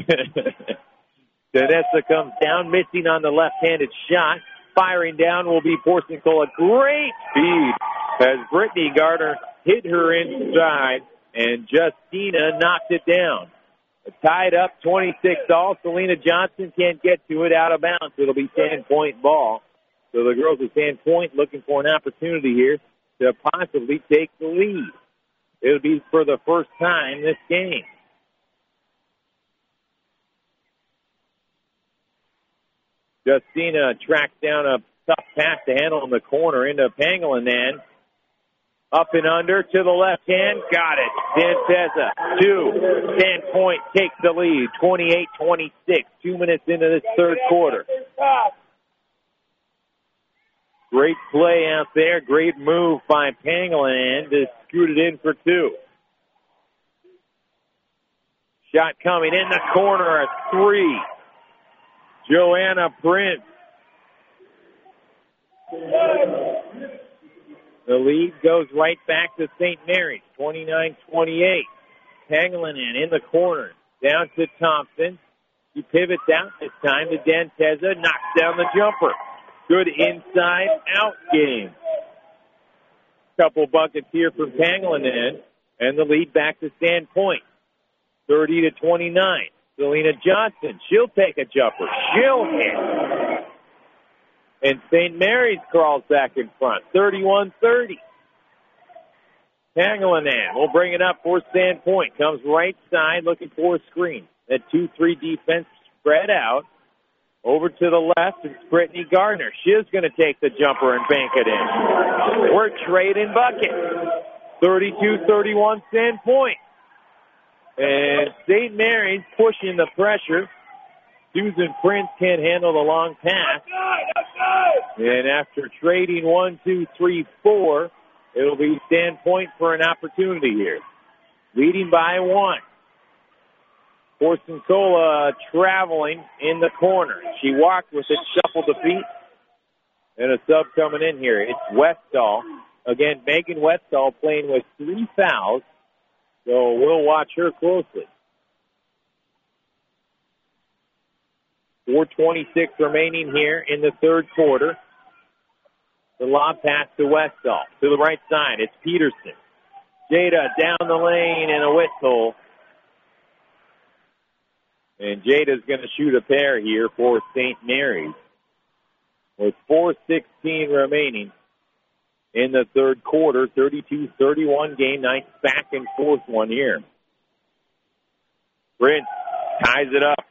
Danessa comes down, missing on the left-handed shot. Firing down will be Porcencola. Great speed as Brittany Gardner hit her inside, and Justina knocked it down. Tied up 26-all. Selena Johnson can't get to it, out of bounds. It'll be 10-point ball. So the girls at 10 point looking for an opportunity here to possibly take the lead. It'll be for the first time this game. Justina tracks down a tough pass to handle in the corner into Pangilinan. Up and under to the left hand. Got it. Denteza, 10 point, takes the lead. 28-26. 2 minutes into this third quarter. Great play out there. Great move by Pangilinan to scoot it in for two. Shot coming in the corner, a three. Joanna Prince. The lead goes right back to St. Mary's, 29-28. Pangilinan in the corner, down to Thompson. He pivots out this time to Denteza, knocks down the jumper. Good inside-out game. Couple buckets here from Pangilinan, and the lead back to Sandpoint, 30-29. Selena Johnson, she'll take a jumper. She'll hit. And St. Mary's crawls back in front, 31-30. Pangilinan will bring it up for Sandpoint. Comes right side looking for a screen. That 2-3 defense spread out. Over to the left, it's Brittany Gardner. She's going to take the jumper and bank it in. We're trading buckets. 32-31 Sandpoint. And St. Mary's pushing the pressure. Susan Prince can't handle the long pass. And after trading 1, 2, 3, 4, it'll be Sandpoint for an opportunity here. Leading by 1. Porcencola traveling in the corner. She walked with it, shuffled the feet, and a sub coming in here. It's Westall. Again, Megan Westall playing with 3 fouls, so we'll watch her closely. 4:26 remaining here in the third quarter. The lob pass to Westall. To the right side, it's Peterson. Jada down the lane and a whistle. And Jada's going to shoot a pair here for St. Mary's. With 4:16 remaining in the third quarter, 32-31 game. Nice back and forth one here. Prince ties it up.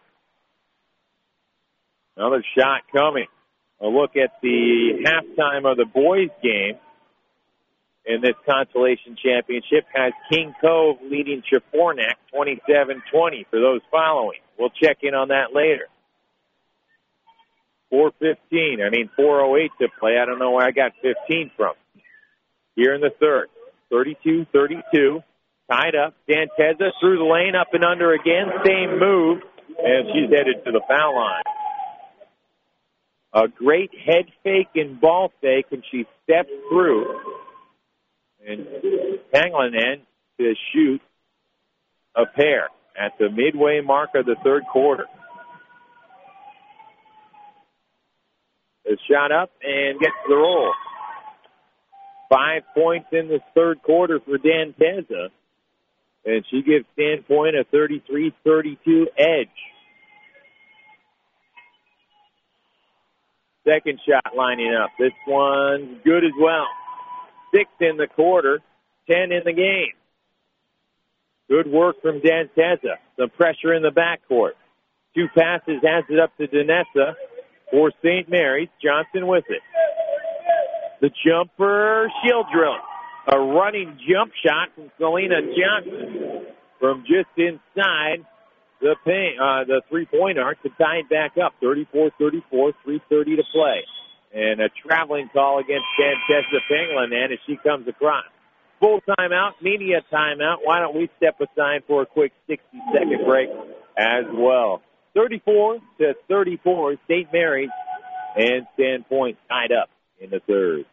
Another shot coming. A look at the halftime of the boys' game in this consolation championship has King Cove leading Chafornack 27-20 for those following. We'll check in on that later. 4:08 to play. I don't know where I got 15 from. Here in the third, 32-32, tied up. Danteza through the lane, up and under again. Same move, and she's headed to the foul line. A great head fake and ball fake, and she steps through. And Pangilinan to shoot a pair at the midway mark of the third quarter. The shot up and gets the roll. 5 points in the third quarter for Danteza. And she gives Sandpoint a 33-32 edge. Second shot lining up. This one's good as well. 6 in the quarter, 10 in the game. Good work from Danteza. Some pressure in the backcourt. 2 passes, has it up to Danessa for St. Mary's. Johnson with it. The jumper, she'll drill it. A running jump shot from Selena Johnson from just inside the paint, the three-point arc to tie it back up. 34-34, 3:30 to play. And a traveling call against Danteza Pangilinan as she comes across. Full timeout, media timeout. Why don't we step aside for a quick 60-second break as well. 34-34, St. Mary's and Sandpoint tied up in the third.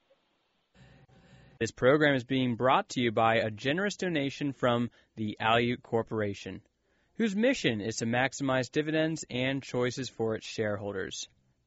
This program is being brought to you by a generous donation from the Aleut Corporation, whose mission is to maximize dividends and choices for its shareholders.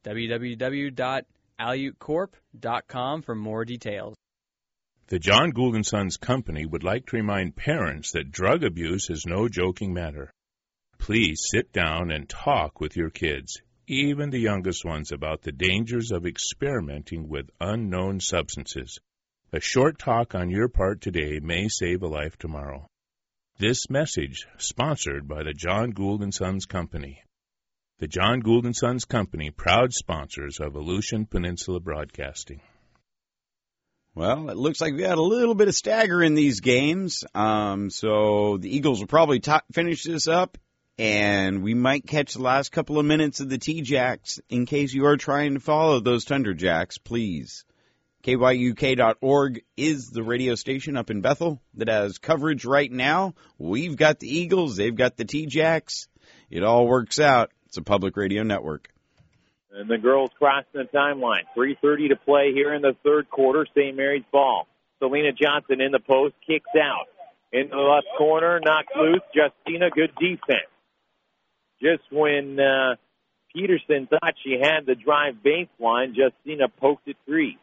www.aleutcorp.com for more details. The John Gould & Sons Company would like to remind parents that drug abuse is no joking matter. Please sit down and talk with your kids, even the youngest ones, about the dangers of experimenting with unknown substances. A short talk on your part today may save a life tomorrow. This message sponsored by the John Gould & Sons Company. The John Gould & Sons Company, proud sponsors of Aleutian Peninsula Broadcasting. Well, it looks like we had a little bit of stagger in these games, so the Eagles will probably finish this up, and we might catch the last couple of minutes of the T-Jacks in case you are trying to follow those Thunderjacks, please. KYUK.org is the radio station up in Bethel that has coverage right now. We've got the Eagles. They've got the T-Jacks. It all works out. It's a public radio network. And the girls crossing the timeline. 3:30 to play here in the third quarter. St. Mary's ball. Selena Johnson in the post, kicks out. Into the left corner, knocks loose. Justina, good defense. Just when Peterson thought she had the drive baseline, Justina poked it free.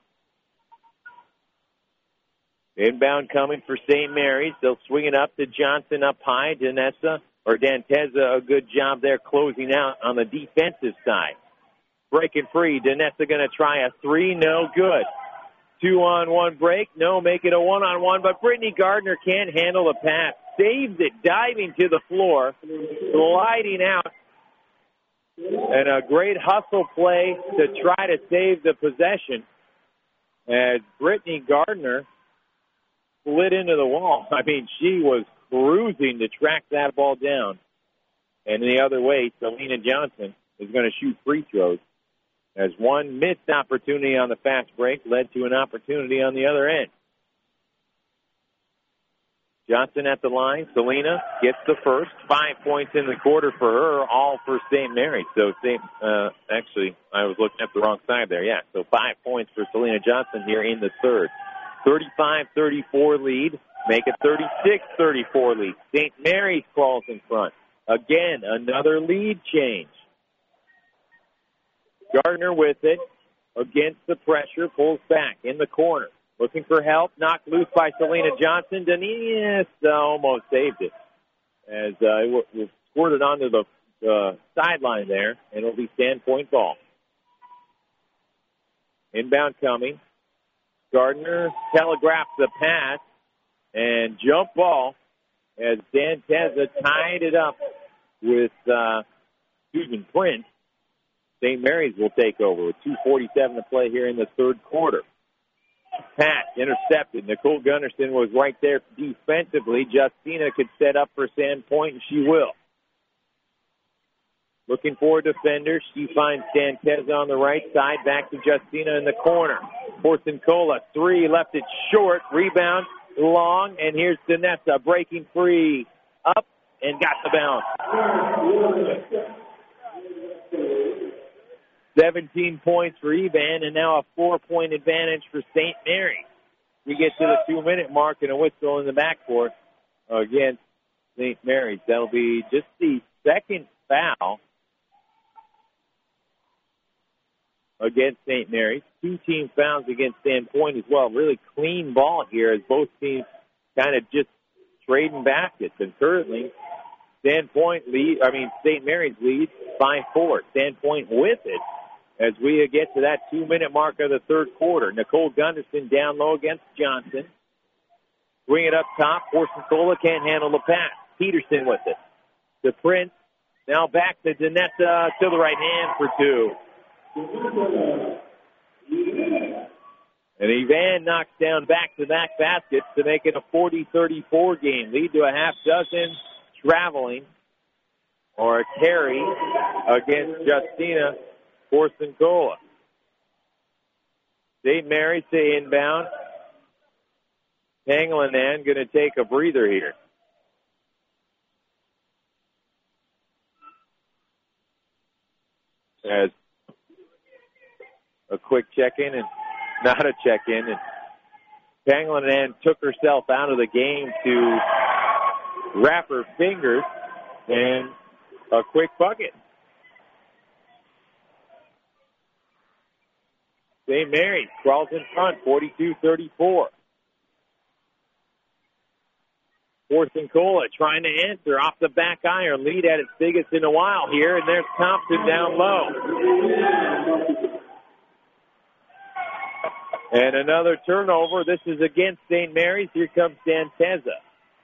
Inbound coming for St. Mary's. They'll swing it up to Johnson up high. Danteza, a good job there closing out on the defensive side. Breaking free. Danessa going to try a three. No good. 2-on-1 break. No, make it a 1-on-1. But Brittany Gardner can't handle the pass. Saves it, diving to the floor, sliding out. And a great hustle play to try to save the possession as Brittany Gardner slid into the wall. I mean, she was cruising to track that ball down. And the other way, Selena Johnson is going to shoot free throws as one missed opportunity on the fast break led to an opportunity on the other end. Johnson at the line. Selena gets the first. 5 points in the quarter for her, all for St. Mary's. So, actually, I was looking at the wrong side there. Yeah, so 5 points for Selena Johnson here in the third. 35-34 lead. Make it 36-34 lead. St. Mary's crawls in front. Again, another lead change. Gardner with it. Against the pressure, pulls back in the corner. Looking for help, knocked loose by Selena Johnson. Denise almost saved it as it was squirted onto the sideline there, and it'll be standpoint ball. Inbound coming. Gardner telegraphs the pass, and jump ball as Danteza tied it up with Prince. St. Mary's will take over with 2:47 to play here in the third quarter. Pass intercepted. Nicole Gunnarsson was right there defensively. Justina could set up for Sandpoint, and she will. Looking for a defender. She finds Danteza on the right side. Back to Justina in the corner. Porcencola, three, left it short. Rebound, long, and here's Danessa breaking free. Up and got the bounce. 17 points for Evan, and now a 4-point advantage for St. Mary's. We get to the 2-minute mark and a whistle in the backcourt against St. Mary's. That'll be just the second foul against St. Mary's. 2 team fouls against Sandpoint as well. Really clean ball here as both teams kind of just trading baskets. And currently, St. Mary's leads 5-4. Sandpoint with it as we get to that 2-minute mark of the third quarter. Nicole Gunnarsson down low against Johnson. Bring it up top. Porcencola can't handle the pass. Peterson with it. To Prince. Now back to Danessa to the right hand for 2. And Evan knocks down back-to-back baskets to make it a 40-34 game. Lead to a half dozen traveling or a carry against Justina Porcencola. St. Mary's to inbound. Pangilinan going to take a breather here. As a quick check-in and not a check-in. And Pangilinan took herself out of the game to wrap her fingers and a quick bucket. St. Mary's crawls in front, 42-34. Porcencola trying to answer off the back iron. Lead at its biggest in a while here, and there's Thompson down low. And another turnover. This is against St. Mary's. Here comes Danteza.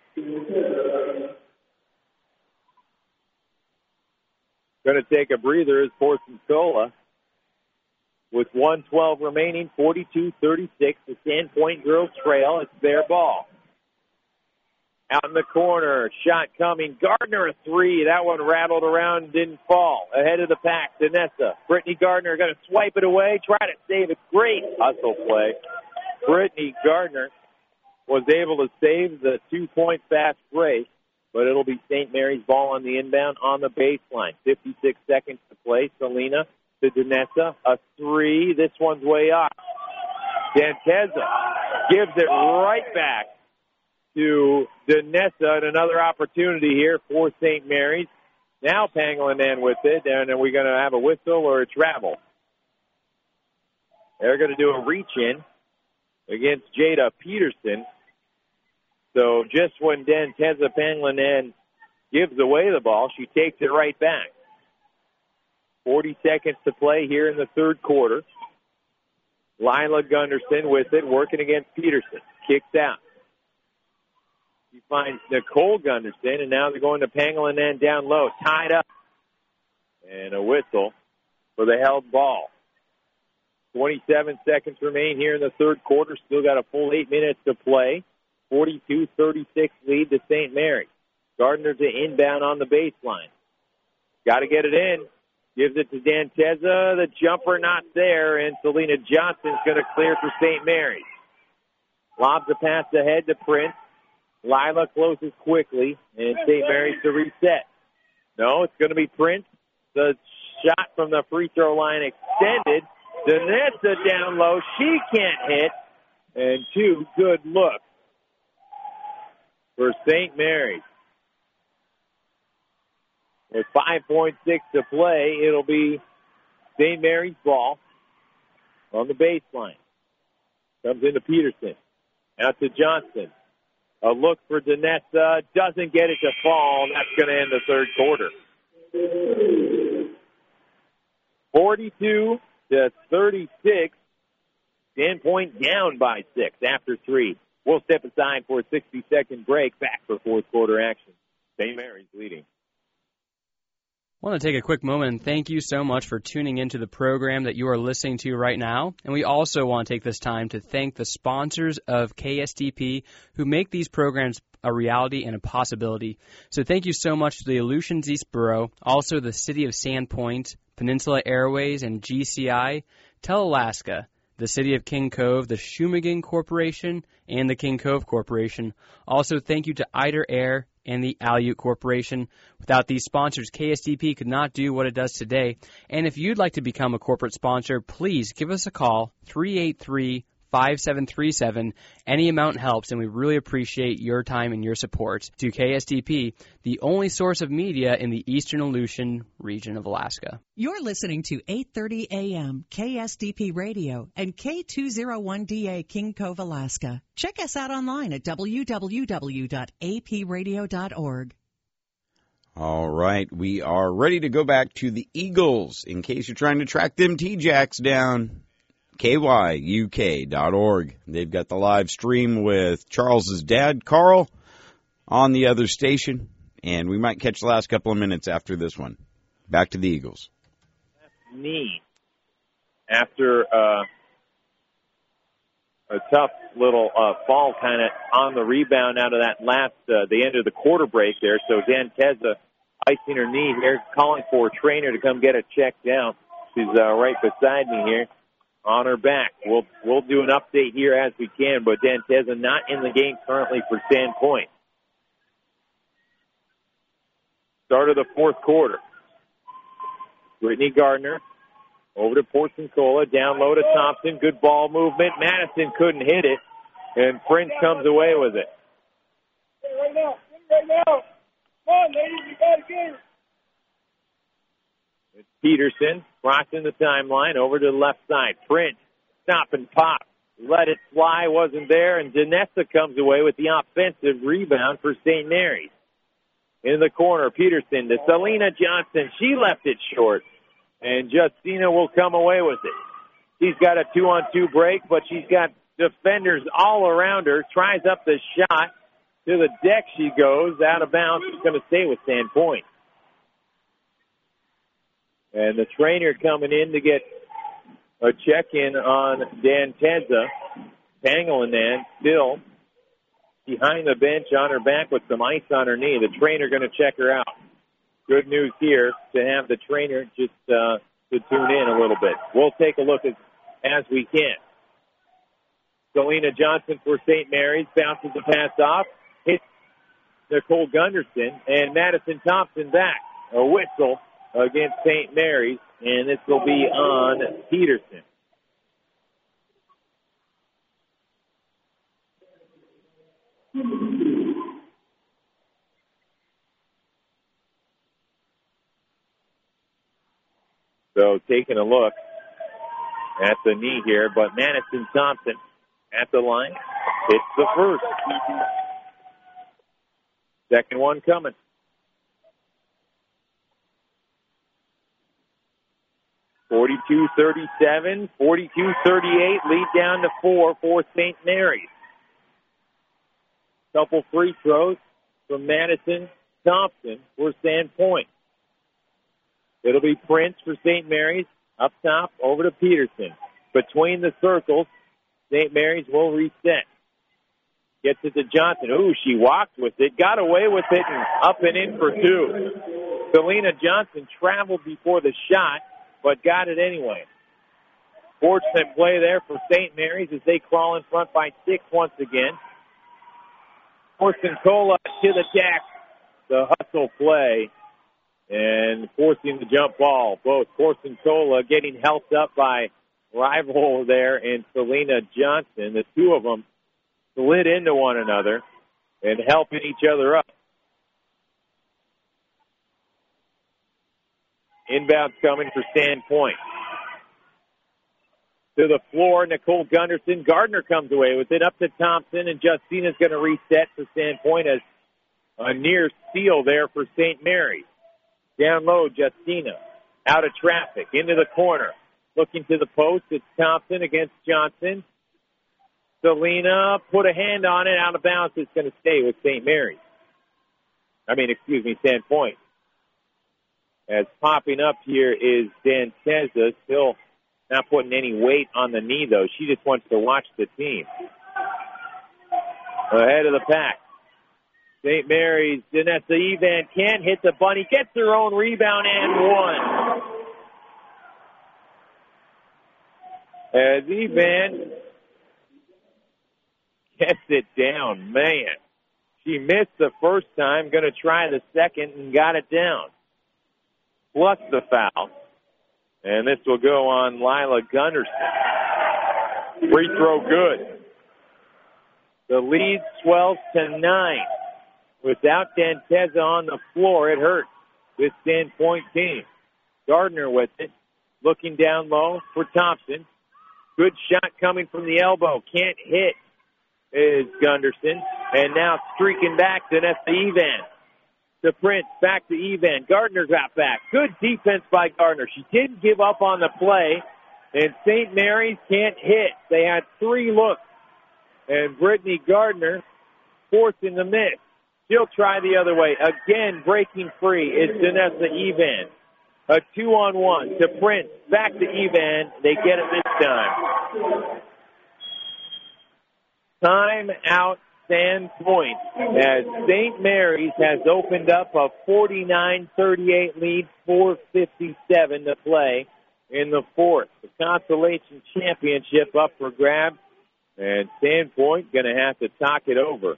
Going to take a breather is Porcencola. With 1:12 remaining, 42-36. The Sandpoint girls trail. It's their ball. Out in the corner, shot coming. Gardner a three. That one rattled around and didn't fall. Ahead of the pack, Danessa. Brittany Gardner going to swipe it away, try to save it. Great hustle play. Brittany Gardner was able to save the 2-point fast break, but it'll be St. Mary's ball on the inbound on the baseline. 56 seconds to play. Selena to Danessa. A three. This one's way off. Danteza gives it right back to Danessa, and another opportunity here for St. Mary's. Now Pangilinan with it, and are we going to have a whistle or a travel? They're going to do a reach-in against Jada Peterson. So just when Danteza Pangilinan gives away the ball, she takes it right back. 40 seconds to play here in the third quarter. Lila Gunnarsson with it, working against Peterson. Kicks out. She finds Nicole Gunnarsson, and now they're going to Pangilinan down low, tied up. And a whistle for the held ball. 27 seconds remain here in the third quarter. Still got a full 8 minutes to play. 42-36 lead to St. Mary's. Gardner to inbound on the baseline. Got to get it in. Gives it to Danteza. The jumper not there, and Selena Johnson's going to clear for St. Mary's. Lobs a pass ahead to Prince. Lila closes quickly, and St. Mary's to reset. No, it's going to be Prince. The shot from the free throw line extended. Danessa down low. She can't hit. And 2 good looks for St. Mary's. With 5.6 to play, it'll be St. Mary's ball on the baseline. Comes into Peterson. Out to Johnson. A look for Danessa. Doesn't get it to fall. That's going to end the third quarter. 42-36. 10-point down by 6 after 3. We'll step aside for a 60-second break. Back for fourth quarter action. St. Mary's leading. I want to take a quick moment and thank you so much for tuning into the program that you are listening to right now. And we also want to take this time to thank the sponsors of KSTP who make these programs a reality and a possibility. So thank you so much to the Aleutians East Borough, also the City of Sandpoint, Peninsula Airways, and GCI, Telalaska, the City of King Cove, the Shumagon Corporation, and the King Cove Corporation. Also, thank you to Eider Air and the Aleut Corporation. Without these sponsors, KSTP could not do what it does today. And if you'd like to become a corporate sponsor, please give us a call, 383-5737. Any amount helps, and we really appreciate your time and your support to KSTP, the only source of media in the eastern Aleutian region of Alaska. You're listening to 8:30 a.m. KSDP Radio and K201DA King Cove, Alaska. Check us out online at www.apradio.org. All right, we are ready to go back to the Eagles in case you're trying to track them T-Jacks down. KYUK.org. They've got the live stream with Charles's dad, Carl, on the other station, and we might catch the last couple of minutes after this one. Back to the Eagles. Knee after a tough little fall kind of on the rebound out of that last, the end of the quarter break there. So Danteza icing her knee here, calling for a trainer to come get it checked out. She's right beside me here on her back. We'll do an update here as we can, but Danteza not in the game currently for Sandpoint. Start of the fourth quarter. Brittany Gardner over to Porcencola, down low to Thompson. Good ball movement. Madison couldn't hit it, and Prince comes away with it. Right now. Come on, ladies, you got to get it. It's Peterson crossing the timeline over to the left side. Prince, stop and pop. Let it fly, wasn't there, and Danessa comes away with the offensive rebound for St. Mary's. In the corner, Peterson to Selena Johnson. She left it short, and Justina will come away with it. She's got a 2-on-2 break, but she's got defenders all around her. Tries up the shot. To the deck she goes. Out of bounds. She's going to stay with Sandpoint. And the trainer coming in to get a check-in on Danteza. Pangilinan still behind the bench on her back with some ice on her knee. The trainer going to check her out. Good news here to have the trainer just to tune in a little bit. We'll take a look as we can. Selena Johnson for St. Mary's bounces the pass off. Hits Nicole Gunderson and Madison Thompson back. A whistle against St. Mary's, and this will be on Peterson. So taking a look at the knee here, but Madison Thompson at the line hits the first. Second one coming. 42-37, 42-38, lead down to 4 for St. Mary's. Couple free throws from Madison Thompson for Sandpoint. It'll be Prince for St. Mary's. Up top, over to Peterson. Between the circles, St. Mary's will reset. Gets it to Johnson. Ooh, she walked with it, got away with it, and up and in for two. Selena Johnson traveled before the shot, but got it anyway. Fortunate play there for St. Mary's as they crawl in front by 6 once again. Porcencola to the deck. The hustle play and forcing the jump ball. Both Porcencola getting helped up by rival there and Selena Johnson. The two of them slid into one another and helping each other up. Inbound coming for Sandpoint. To the floor, Nicole Gunderson. Gardner comes away with it up to Thompson, and Justina's going to reset for Sandpoint as a near steal there for St. Mary's. Down low, Justina. Out of traffic, into the corner. Looking to the post, it's Thompson against Johnson. Selena put a hand on it, out of bounds. It's going to stay with St. Mary's. Sandpoint. As popping up here is Danteza, still not putting any weight on the knee, though. She just wants to watch the team. Ahead of the pack. St. Mary's, Danessa Evan can't hit the bunny, gets her own rebound and one. As Evan gets it down, man. She missed the first time, going to try the second and got it down. Plus the foul. And this will go on Lila Gunderson. Free throw good. The lead swells to 9. Without Danteza on the floor, it hurts this Sandpoint team. Gardner with it. Looking down low for Thompson. Good shot coming from the elbow. Can't hit is Gunderson. And now streaking back to Nessa Evan. To Prince, back to Evan. Gardner got back. Good defense by Gardner. She didn't give up on the play, and St. Mary's can't hit. They had 3 looks, and Brittany Gardner forcing the miss. She'll try the other way. Again, breaking free is Danessa Evan. A 2-on-1 to Prince, back to Evan. They get it this time. Time out. Sandpoint, as St. Mary's has opened up a 49-38 lead, 4:57 to play in the fourth. The consolation championship up for grabs, and Sandpoint going to have to talk it over.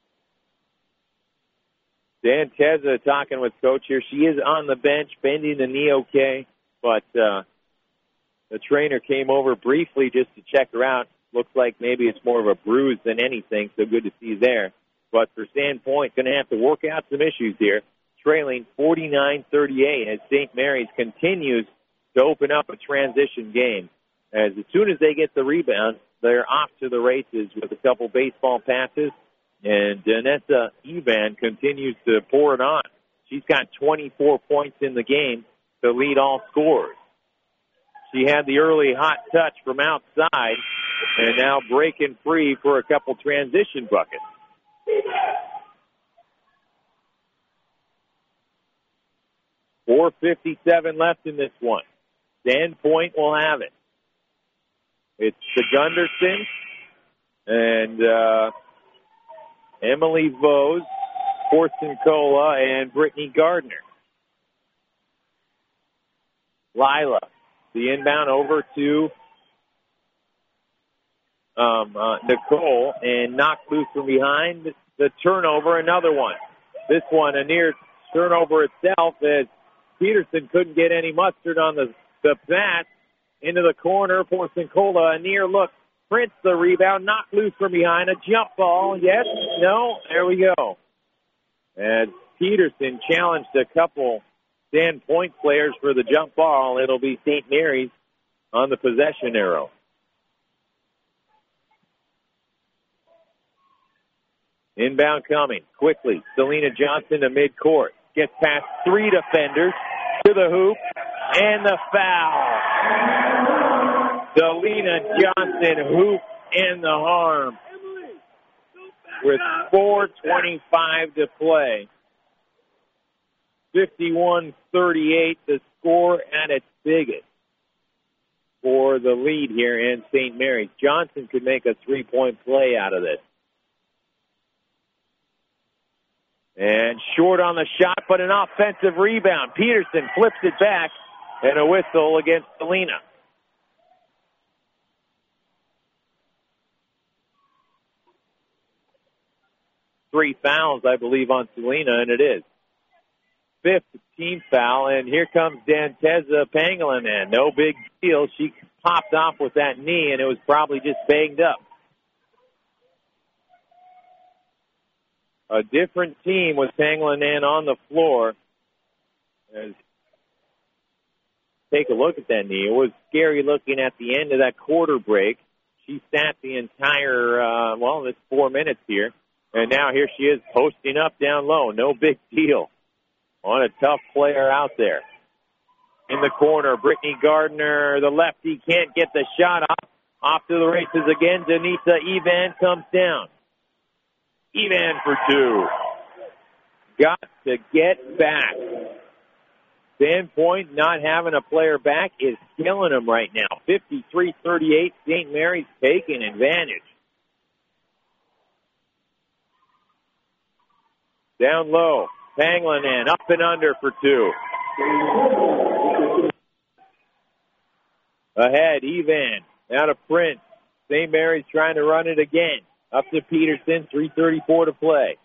Danteza talking with Coach here. She is on the bench, bending the knee okay, but the trainer came over briefly just to check her out. Looks like maybe it's more of a bruise than anything, so good to see there. But for Sandpoint, going to have to work out some issues here, trailing 49-38 as St. Mary's continues to open up a transition game. As soon as they get the rebound, they're off to the races with a couple baseball passes, and Danessa Evan continues to pour it on. She's got 24 points in the game to lead all scorers. She had the early hot touch from outside, and now breaking free for a couple transition buckets. .457 left in this one. Sandpoint will have it. It's the Gunderson and Emily Vose, Porcencola, and Brittany Gardner. Lila. The inbound over to Nicole and knocked loose from behind. The turnover, another one. This one, a near turnover itself as Peterson couldn't get any mustard on the pass. Into the corner, Porcencola, a near look. Prince the rebound, knocked loose from behind. A jump ball, yes, no, there we go. And Peterson challenged a couple Sandpoint players for the jump ball. It'll be St. Mary's on the possession arrow. Inbound coming quickly. Selena Johnson to midcourt. Gets past 3 defenders to the hoop and the foul. Selena Johnson hoop and the harm with 4:25 to play. 51-38, the score at its biggest for the lead here in St. Mary's. Johnson could make a 3-point play out of this. And short on the shot, but an offensive rebound. Peterson flips it back, and a whistle against Selena. 3 fouls, I believe, on Selena, and it is. 5th team foul, and here comes Danteza Pangilinan. No big deal. She popped off with that knee, and it was probably just banged up. A different team with Pangilinan on the floor. Take a look at that knee. It was scary looking at the end of that quarter break. She sat the entire, it's 4 minutes here. And now here she is posting up down low. No big deal on a tough player out there. In the corner, Brittany Gardner, the lefty, can't get the shot off. Off to the races again. Denisa Evan comes down. Evan for 2. Got to get back. Sandpoint not having a player back is killing them right now. 53-38, St. Mary's taking advantage. Down low, Pangilinan up and under for 2. Ahead, Evan, out of Prince. St. Mary's trying to run it again. Up to Peterson, 3:34 to play.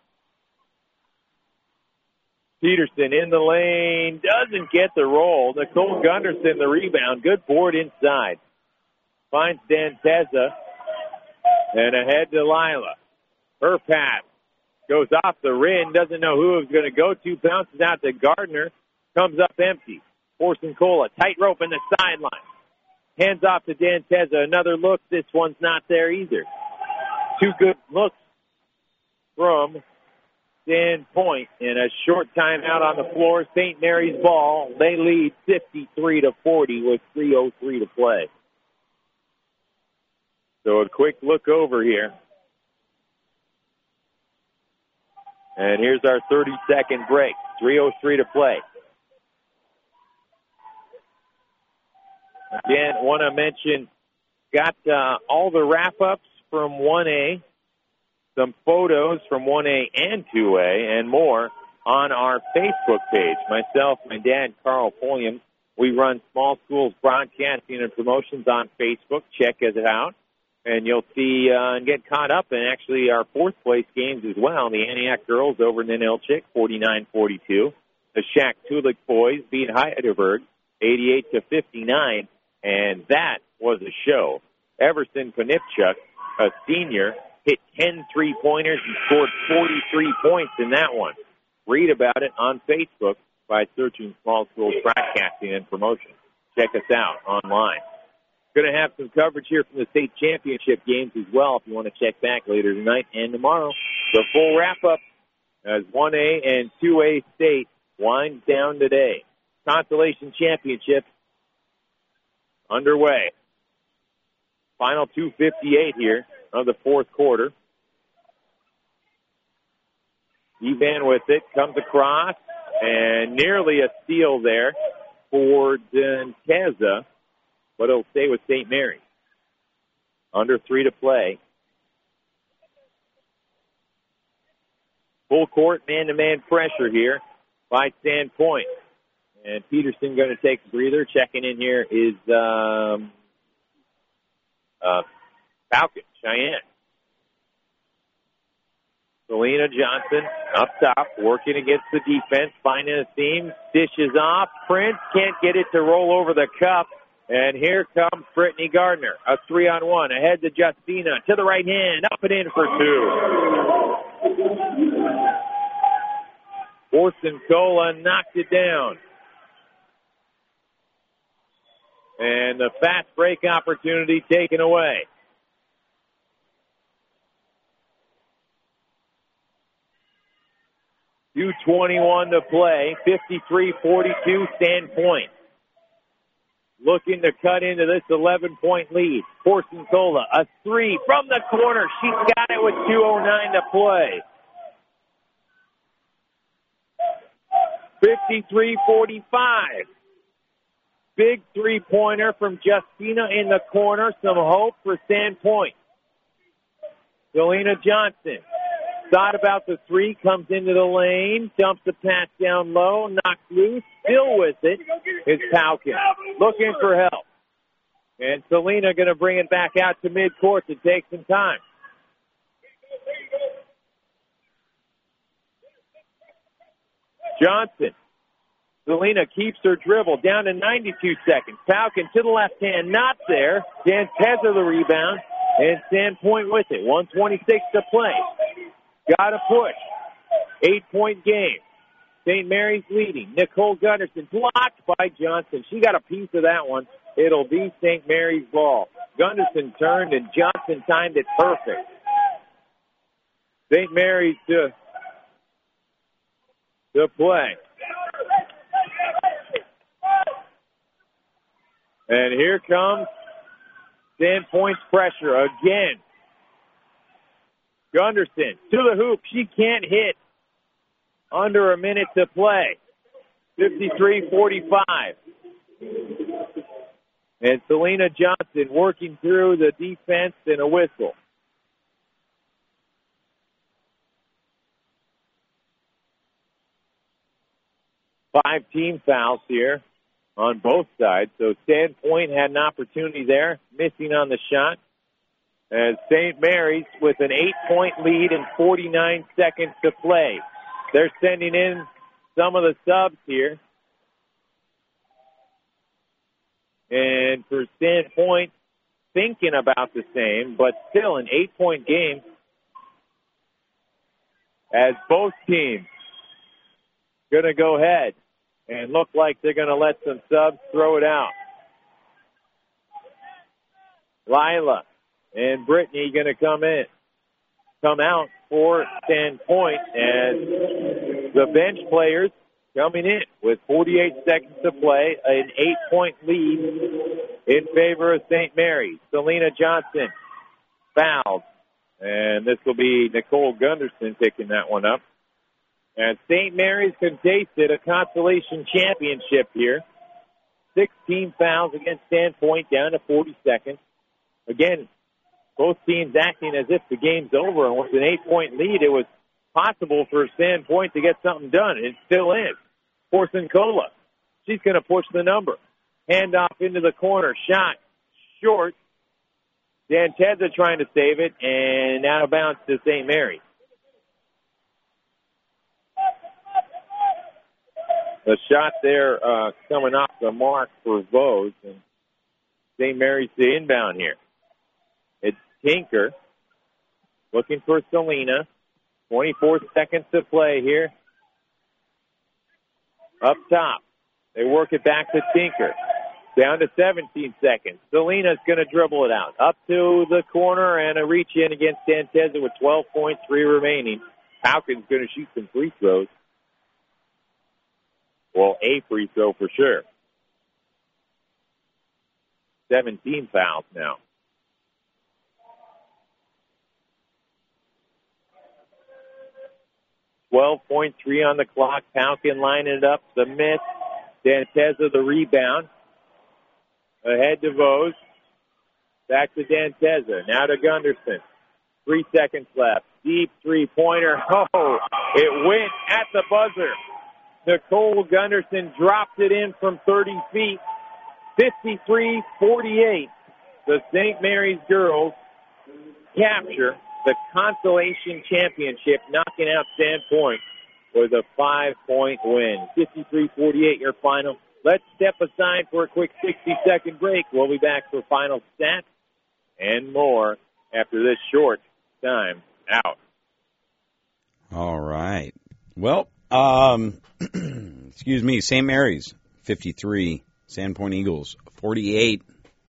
Peterson in the lane, doesn't get the roll. Nicole Gunderson the rebound. Good board inside. Finds Danteza. And ahead to Lila. Her pass goes off the rim. Doesn't know who it's going to go to. Bounces out to Gardner. Comes up empty. Forcing Cola. Tight rope in the sideline. Hands off to Danteza. Another look. This one's not there either. 2 good looks from Sandpoint in a short timeout on the floor. St. Mary's ball. They lead 53-40 with 3:03 to play. So a quick look over here. And here's our 30-second break. 3:03 to play. Again, want to mention, got all the wrap-ups from 1A, some photos from 1A and 2A, and more on our Facebook page. Myself, my dad, Carl Pulliam, we run Small Schools Broadcasting and Promotions on Facebook. Check us out, and you'll see and get caught up in actually our 4th place games as well. The Antioch girls over Ninilchik, 49-42. The Shack Tulik boys beat Heidelberg, 88-59, and that was a show. Everson Konipchuk, a senior, hit 10 3-pointers and scored 43 points in that one. Read about it on Facebook by searching Small Schools Broadcasting and Promotion. Check us out online. Going to have some coverage here from the state championship games as well if you want to check back later tonight and tomorrow. The full wrap-up as 1A and 2A state winds down today. Consolation Championship underway. Final 2:58 here of the 4th quarter. Evan with it, comes across, and nearly a steal there for Danteza, but it'll stay with St. Mary's. Under 3 to play. Full court, man-to-man pressure here by Sandpoint. And Peterson going to take a breather. Checking in here is Falcon, Cheyenne. Selena Johnson up top, working against the defense, finding a seam, dishes off. Prince can't get it to roll over the cup. And here comes Brittany Gardner, a 3-on-1, ahead to Justina, to the right hand, up and in for 2. Orson Cola knocked it down. And the fast break opportunity taken away. .221 to play, 53-42 Sandpoint. Looking to cut into this 11-point lead. Porcencola, a 3 from the corner. She's got it with 2:09 to play. 53-45. Big 3-pointer from Justina in the corner. Some hope for Sandpoint. Selena Johnson thought about the 3, comes into the lane, dumps the pass down low, knocks loose, still with it is Palkin, looking for help. And Selena going to bring it back out to midcourt to take some time. Johnson. Selena keeps her dribble down to 92 seconds. Falcon to the left hand, not there. Danteza the rebound, and Sandpoint with it. 1:26 to play. Got to push. 8-point game. St. Mary's leading. Nicole Gunderson blocked by Johnson. She got a piece of that one. It'll be St. Mary's ball. Gunderson turned, and Johnson timed it perfect. St. Mary's to play. And here comes Sandpoint's pressure again. Gunderson to the hoop. She can't hit. Under a minute to play. 53-45. And Selena Johnson working through the defense and a whistle. Five team fouls here on both sides. So Sandpoint had an opportunity there, missing on the shot. As St. Mary's with an 8-point lead and 49 seconds to play. They're sending in some of the subs here. And for Sandpoint, thinking about the same, but still an 8-point game as both teams going to go ahead and look like they're going to let some subs throw it out. Lila and Brittany going to come out for Sandpoint as the bench players coming in with 48 seconds to play, an 8-point lead in favor of St. Mary's. Selena Johnson fouled, and this will be Nicole Gunderson picking that one up. And St. Mary's contested a consolation championship here. 16 fouls against Sandpoint, down to 40 seconds. Again, both teams acting as if the game's over, and with an 8-point lead, it was possible for Sandpoint to get something done. It still is. Porcencola, she's going to push the number. Handoff into the corner, shot short. Danteza trying to save it, and out of bounds to St. Mary's. The shot there coming off the mark for Vose, and St. Mary's the inbound here. It's Tinker looking for Selena. 24 seconds to play here. Up top, they work it back to Tinker. Down to 17 seconds. Selena's going to dribble it out. Up to the corner and a reach in against Danteza with 12.3 remaining. Falcon's going to shoot some free throws. Well, a free throw for sure. 17 fouls now. .3 on the clock. Falcon lining it up. The miss. Danteza the rebound. Ahead to Vose. Back to Danteza. Now to Gunderson. 3 seconds left. Deep three-pointer. Oh, it went at the buzzer. Nicole Gunderson dropped it in from 30 feet. 53-48. The St. Mary's girls capture the consolation championship, knocking out Sandpoint with a 5-point win. 53-48 your final. Let's step aside for a quick 60-second break. We'll be back for final stats and more after this short time out. All right. Well, excuse me, St. Mary's 53, Sandpoint Eagles 48.